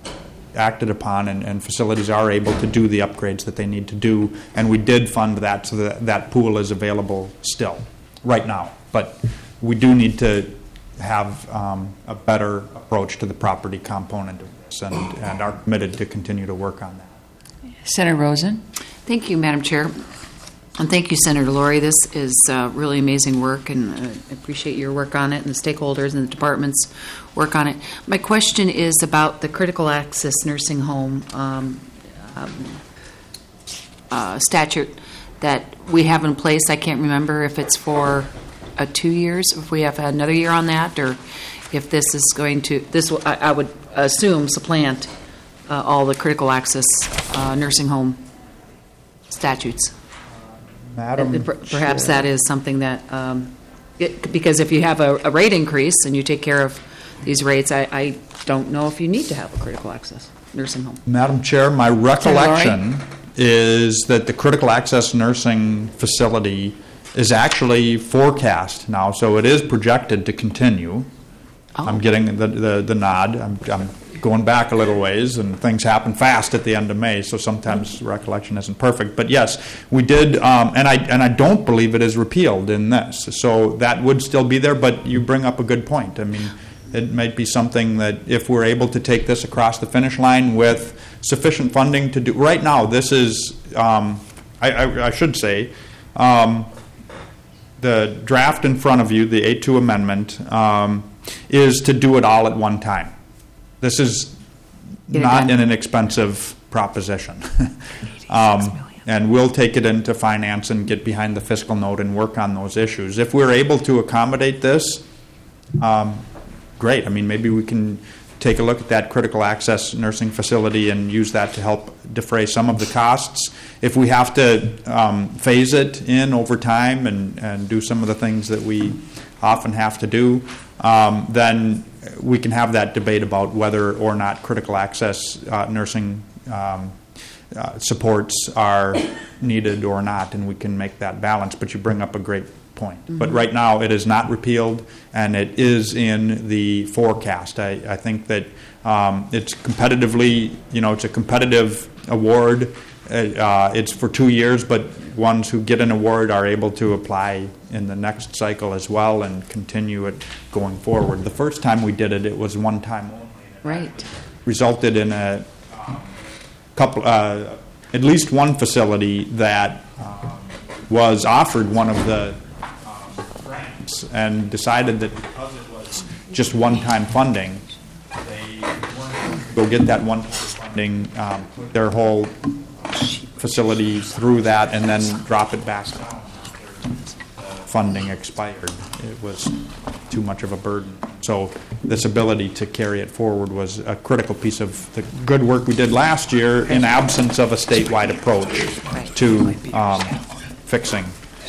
D: acted upon, and, and facilities are able to do the upgrades that they need to do, and we did fund that so that that pool is available still right now. But we do need to have um, a better approach to the property component of this, and, and are committed to continue to work on that.
A: Senator Rosen.
E: Thank you, Madam Chair. And thank you, Senator Laurie. This is uh, really amazing work, and uh, I appreciate your work on it and the stakeholders and the department's work on it. My question is about the critical access nursing home um, um, uh, statute that we have in place. I can't remember if it's for uh, two years, if we have another year on that, or if this is going to, this will, I, I would assume, supplant uh, all the critical access uh, nursing home statutes.
D: Madam
E: Perhaps
D: Chair.
E: that is something that, um, it, because if you have a, a rate increase and you take care of these rates, I, I don't know if you need to have a critical access nursing home.
D: Madam Chair, my recollection is that the critical access nursing facility is actually forecast now, so it is projected to continue.
E: Oh.
D: I'm getting the, the, the nod. I'm, I'm going back a little ways, and things happen fast at the end of May, so sometimes recollection isn't perfect. But yes, we did, um, and I and I don't believe it is repealed in this, so that would still be there. But you bring up a good point. I mean, it might be something that if we're able to take this across the finish line with sufficient funding to do. Right now, this is, um, I, I, I should say, um, the draft in front of you, the A two amendment, um, is to do it all at one time. This is not an inexpensive proposition. um, and we'll take it into finance and get behind the fiscal note and work on those issues. If we're able to accommodate this, um, great. I mean, maybe we can take a look at that critical access nursing facility and use that to help defray some of the costs. If we have to um, phase it in over time and, and do some of the things that we often have to do, um, then we can have that debate about whether or not critical access uh, nursing um, uh, supports are needed or not, and we can make that balance. But you bring up a great point. Mm-hmm. But right now it is not repealed, and it is in the forecast. I, I think that um, it's competitively, you know, it's a competitive award. Uh, it's for two years, but ones who get an award are able to apply in the next cycle as well and continue it going forward. The first time we did it, it was one time only.
E: Right.
D: Resulted in a um, couple, uh, at least one facility that um, was offered one of the um, grants and decided that because it was just one-time funding, they weren't going to go get that one-time funding, um, put their whole facility through that and then drop it back down. Funding expired. It was too much of a burden. So this ability to carry it forward was a critical piece of the good work we did last year in absence of a statewide approach to um, fixing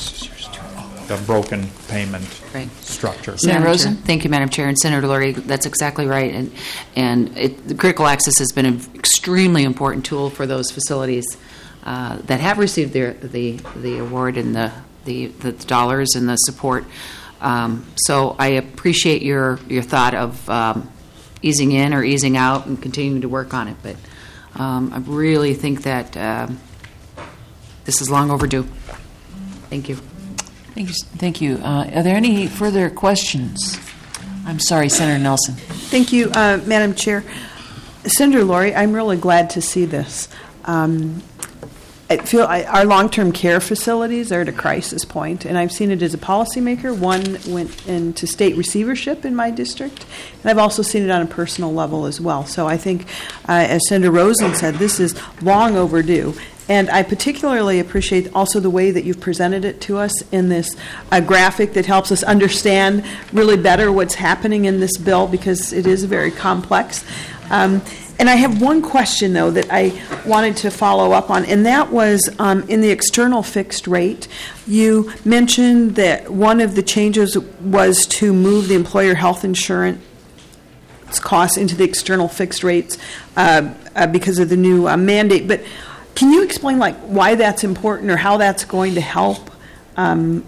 D: the broken payment
E: right.
D: structure.
E: Senator Rosen? Thank you, Madam Chair. And Senator Laurie, that's exactly right. And and it, the critical access has been an extremely important tool for those facilities uh, that have received their, the the award and the, the, the dollars and the support. Um, so I appreciate your, your thought of um, easing in or easing out and continuing to work on it. But um, I really think that um, this is long overdue. Thank you.
A: Thank you. Thank you. Uh, are there any further questions? I'm sorry, Senator Nelson.
N: Thank you, uh, Madam Chair. Senator Laurie, I'm really glad to see this. Um, I feel I, our long-term care facilities are at a crisis point, and I've seen it as a policymaker. One went into state receivership in my district, and I've also seen it on a personal level as well. So I think, uh, as Senator Rosen said, this is long overdue. And I particularly appreciate also the way that you've presented it to us in this uh, graphic that helps us understand really better what's happening in this bill, because it is very complex. Um, and I have one question, though, that I wanted to follow up on, and that was um, in the external fixed rate. You mentioned that one of the changes was to move the employer health insurance costs into the external fixed rates uh, uh, because of the new uh, mandate. But can you explain, like, why that's important or how that's going to help? Um,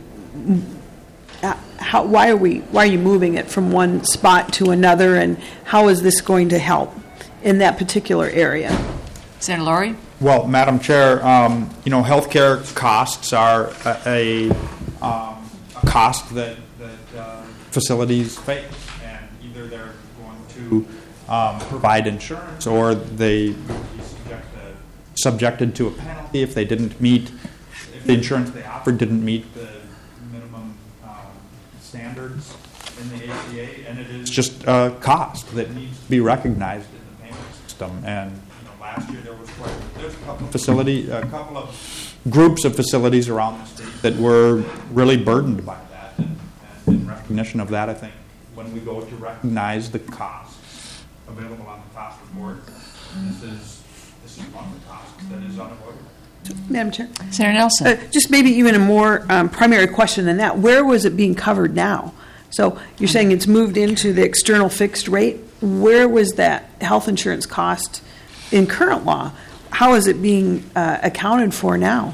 N: how, why are we? Why are you moving it from one spot to another, and how is this going to help in that particular area?
A: Senator Laurie?
D: Well, Madam Chair, um, you know, healthcare costs are a, a, um, a cost that, that uh, facilities face, and either they're going to um, provide insurance or they subjected to a penalty if they didn't meet, if the insurance they offered didn't meet the minimum um, standards in the A C A, and it is just a cost that needs to be recognized in the payment system. And you know, last year there was quite there's a couple of facility, a couple of groups of facilities around the state that were really burdened by that, and, and in recognition of that, I think when we go to recognize the costs available on the cost report, this is. That is unavoidable.
N: Madam Chair.
A: Senator Nelson.
N: Uh, just maybe even a more um, primary question than that. Where was it being covered now? So you're saying it's moved into the external fixed rate. Where was that health insurance cost in current law? How is it being uh, accounted for now?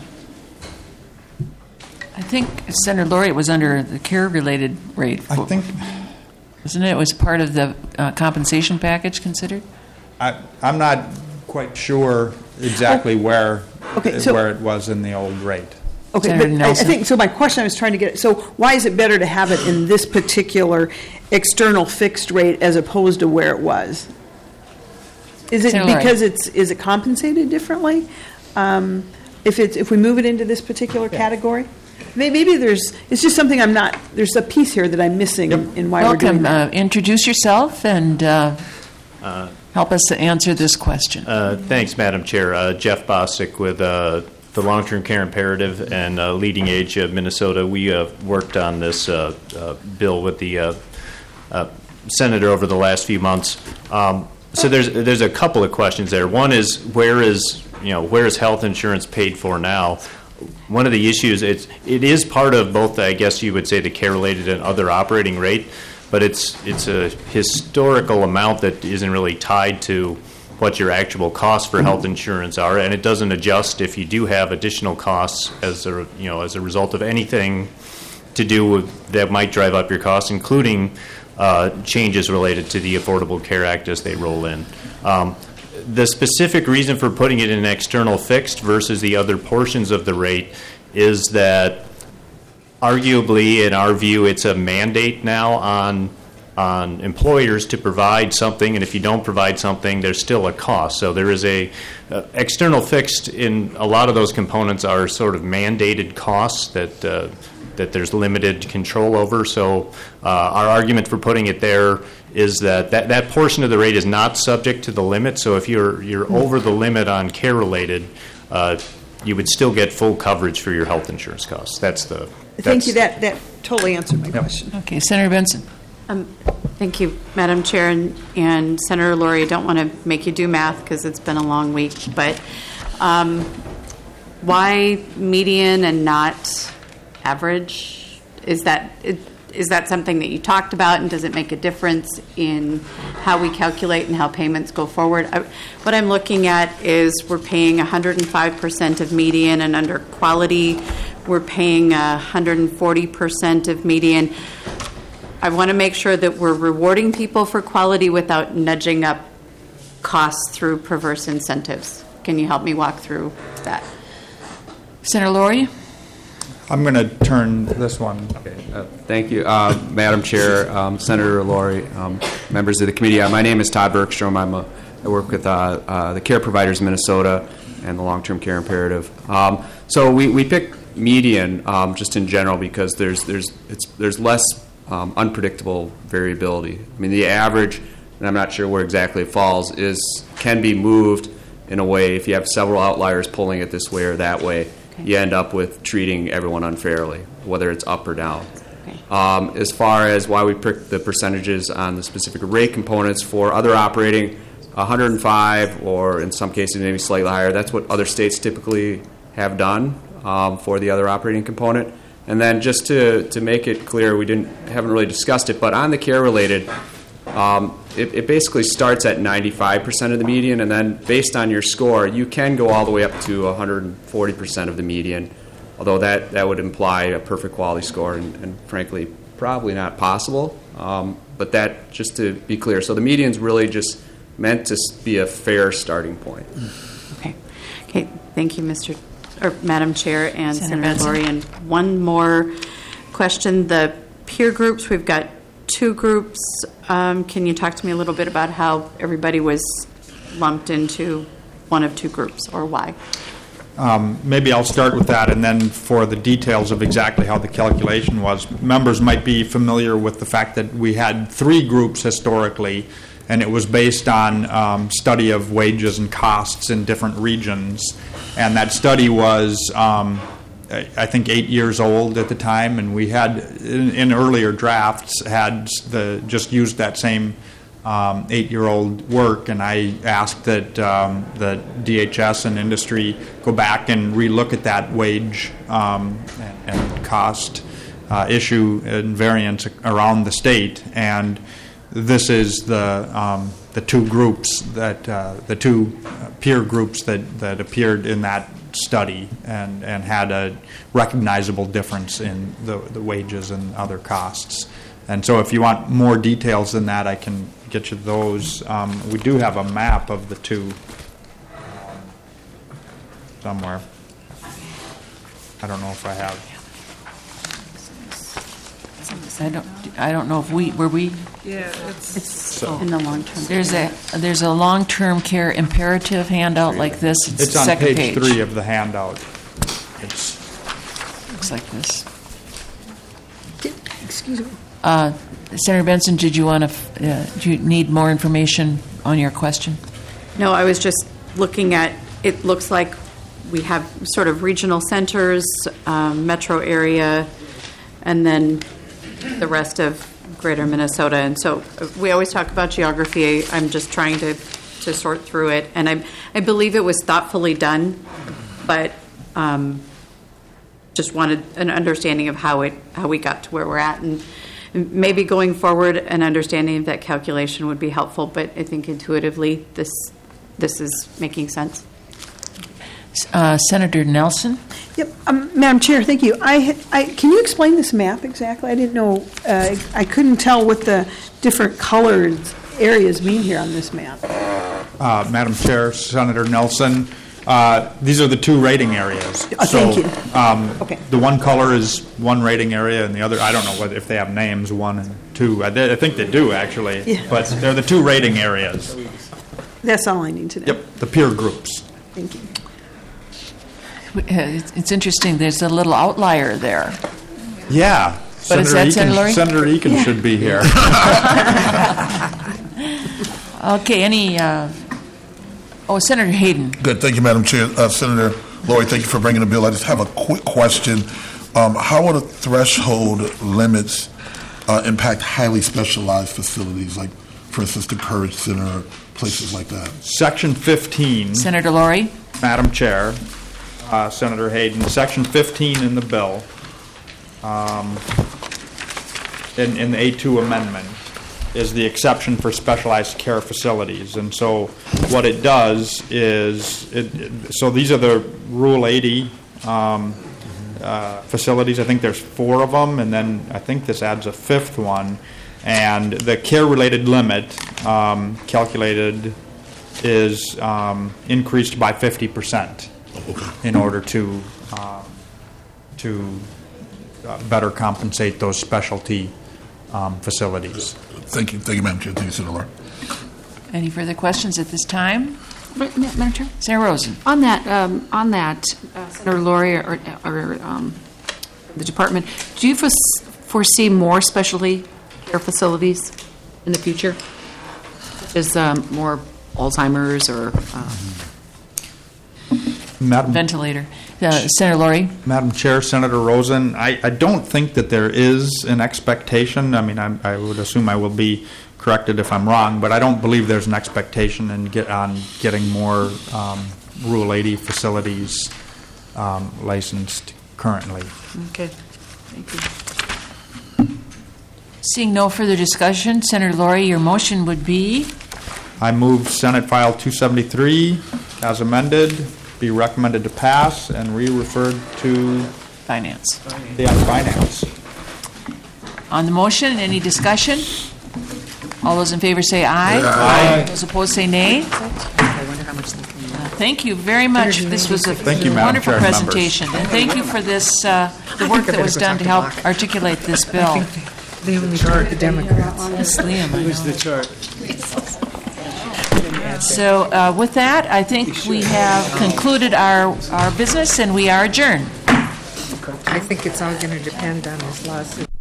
A: I think, Senator Laurie, it was under the care-related rate.
D: I think.
A: Isn't it? It was part of the uh, compensation package considered?
D: I, I'm not quite sure exactly where
N: okay, so,
D: where it was in the old rate.
N: Okay, Senator but Nelson. I think so. My question I was trying to get. So, why is it better to have it in this particular external fixed rate as opposed to where it was? Is it Senator because Laurie. it's is it compensated differently? Um, if it's if we move it into this particular yeah. category, maybe there's it's just something I'm not. There's a piece here that I'm missing yep. in why
A: Welcome.
N: we're doing that.
A: Uh, introduce yourself and. Uh, uh, Help us to answer this question.
I: Uh, thanks, Madam Chair. Uh, Jeff Bosick with uh, the Long-Term Care Imperative and uh, Leading Age of Minnesota. We uh, worked on this uh, uh, bill with the uh, uh, Senator over the last few months. Um, so there's there's a couple of questions there. One is where is you know where is health insurance paid for now? one of the issues, it's, it is part of both, I guess you would say, the care-related and other operating rate, but it's, it's a historical amount that isn't really tied to what your actual costs for health insurance are, and it doesn't adjust if you do have additional costs as a, you know, as a result of anything to do with that might drive up your costs, including uh, changes related to the Affordable Care Act as they roll in. Um, the specific reason for putting it in an external fixed versus the other portions of the rate is that arguably, in our view, it's a mandate now on on employers to provide something, and if you don't provide something, there's still a cost. So there is a uh, external fixed in a lot of those components are sort of mandated costs that uh, that there's limited control over. So uh, our argument for putting it there is that, that that portion of the rate is not subject to the limit. So if you're you're over the limit on care related, uh, you would still get full coverage for your health insurance costs. That's the that's
N: Thank you. That that totally answered my question.
A: Okay, Senator Benson.
M: Um, thank you, Madam Chair, and, and Senator Laurie. I don't want to make you do math because it's been a long week, but um, why median and not average? Is that is that something that you talked about, and does it make a difference in how we calculate and how payments go forward? I, what I'm looking at is we're paying one hundred five percent of median, and under quality, we're paying one hundred forty percent of median. I want to make sure that we're rewarding people for quality without nudging up costs through perverse incentives. Can you help me walk through that?
A: Senator Laurie?
D: I'm going to turn this one.
J: Okay, uh, thank you, uh, Madam Chair, um, Senator Laurie, um, members of the committee. Uh, my name is Todd Bergstrom. I'm a, I work with uh, uh, the Care Providers Minnesota and the Long-Term Care Imperative. Um, so we, we pick median um, just in general because there's there's it's there's less um, unpredictable variability. I mean, the average, and I'm not sure where exactly it falls, is can be moved in a way if you have several outliers pulling it this way or that way. You end up with treating everyone unfairly, whether it's up or down.
M: Okay.
J: Um, as far as why we pick the percentages on the specific rate components for other operating, one hundred five or in some cases maybe slightly higher, that's what other states typically have done um, for the other operating component. And then just to, to make it clear, we didn't haven't really discussed it, but on the care-related, Um, it, it basically starts at ninety-five percent of the median, and then based on your score, you can go all the way up to one hundred forty percent of the median, although that, that would imply a perfect quality score, and, and frankly, probably not possible. Um, but that, just to be clear, so the median's really just meant to be a fair starting point.
M: Okay. Okay. Thank you, Mister or Madam Chair and
A: Senator
M: Senator
A: Benson.
M: Laurie. And one more question: the peer groups. We've got two groups. Um, can you talk to me a little bit about how everybody was lumped into one of two groups, or why?
D: Um, maybe I'll start with that, and then for the details of exactly how the calculation was. Members might be familiar with the fact that we had three groups historically, and it was based on um, study of wages and costs in different regions. And that study was, um, I think, eight years old at the time, and we had, in, in earlier drafts, had the just used that same um, eight-year-old work, and I asked that um, the D H S and industry go back and relook at that wage um, and, and cost uh, issue and variance around the state. And this is the um, the two groups that uh, the two peer groups that, that appeared in that study and, and had a recognizable difference in the, the wages and other costs. And so if you want more details than that, I can get you those. Um, we do have a map of the two um, somewhere. I don't know if I have.
A: I don't. I don't know if we were we.
F: Yeah, it's,
M: it's
D: so,
M: in the long term.
A: There's a there's a long-term care imperative handout like this. It's,
D: It's
A: the
D: on
A: second
D: page, three of the handout. It's
A: looks like this.
N: Excuse me.
A: Uh, Senator Benson, did you want to? Uh, do you need more information on your question?
M: No, I was just looking at. It looks like we have sort of regional centers, um, metro area, and then the rest of greater Minnesota. And so we always talk about geography. I'm just trying to, to sort through it. And I I believe it was thoughtfully done, but um, just wanted an understanding of how it how we got to where we're at, and maybe going forward, an understanding of that calculation would be helpful. But I think intuitively, this this is making sense.
A: Uh, Senator Nelson?
N: Yep, um, Madam Chair, thank you. I, I, can you explain this map exactly? I didn't know, uh, I couldn't tell what the different colored areas mean here on this map.
D: Uh, Madam Chair, Senator Nelson, uh, these are the two rating areas.
N: Oh, thank
D: so,
N: you.
D: Um,
N: Okay.
D: The one color is one rating area, and the other, I don't know whether if they have names, one and two. I, I think they do, actually.
N: Yeah.
D: But they're the two rating areas.
N: That's all I need to know.
D: Yep, the peer groups.
N: Thank you.
A: Uh, It's it's interesting, there's a little outlier there.
D: Yeah.
A: But is that Senator Lurie?
D: Senator Eakin
A: Yeah.
D: should be here.
A: Okay, any, uh, oh, Senator Hayden.
O: Good, thank you, Madam Chair. Uh, Senator Lurie, thank you for bringing the bill. I just have a quick question. Um, how will the threshold limits uh, impact highly specialized facilities, like, for instance, the Courage Center, places like that?
D: Section fifteen.
A: Senator Lurie.
D: Madam Chair, uh, Senator Hayden, Section fifteen in the bill, um, in, in the A two amendment, is the exception for specialized care facilities. And so what it does is, it, it- so these are the Rule eighty um, uh, facilities. I think there's four of them, and then I think this adds a fifth one. And the care-related limit um, calculated is um, increased by fifty percent in order to um, to uh, better compensate those specialty um, facilities.
O: Thank you. Thank you, Madam Chair. Thank you, Senator Lurie.
A: Any further questions at this time?
E: Madam Chair?
A: Sarah Rosen.
E: On that, um, on that, uh, Senator Lurie or, or um, the department, do you fos- foresee more specialty care facilities in the future? Is um, more Alzheimer's or um,
D: Madam
A: ventilator? Uh, Senator Lurie.
D: Madam Chair, Senator Rosen, I, I don't think that there is an expectation. I mean, I, I would assume I will be corrected if I'm wrong, but I don't believe there's an expectation in get, on getting more um, Rule eighty facilities um, licensed currently.
A: Okay, thank you. Seeing no further discussion, Senator Lurie, your motion would be?
D: I move Senate File two seventy-three as amended, be recommended to pass and re-referred to
A: Finance.
D: Yeah, Finance.
A: On the motion, any discussion? All those in favor say aye.
D: Aye.
A: Those opposed say nay.
E: I wonder how much they can.
A: Uh, Thank you very much. This was a
D: Thank you, Madam
A: wonderful
D: Chair and members.
A: presentation. And thank you for this, uh, the work that was done to help articulate this bill.
G: They only heard the Democrats.
A: Miss Liam, I
L: Who's
A: know.
L: the chart?
A: So uh, with that, I think we have concluded our, our business and we are adjourned.
G: I think it's all going to depend on this lawsuit.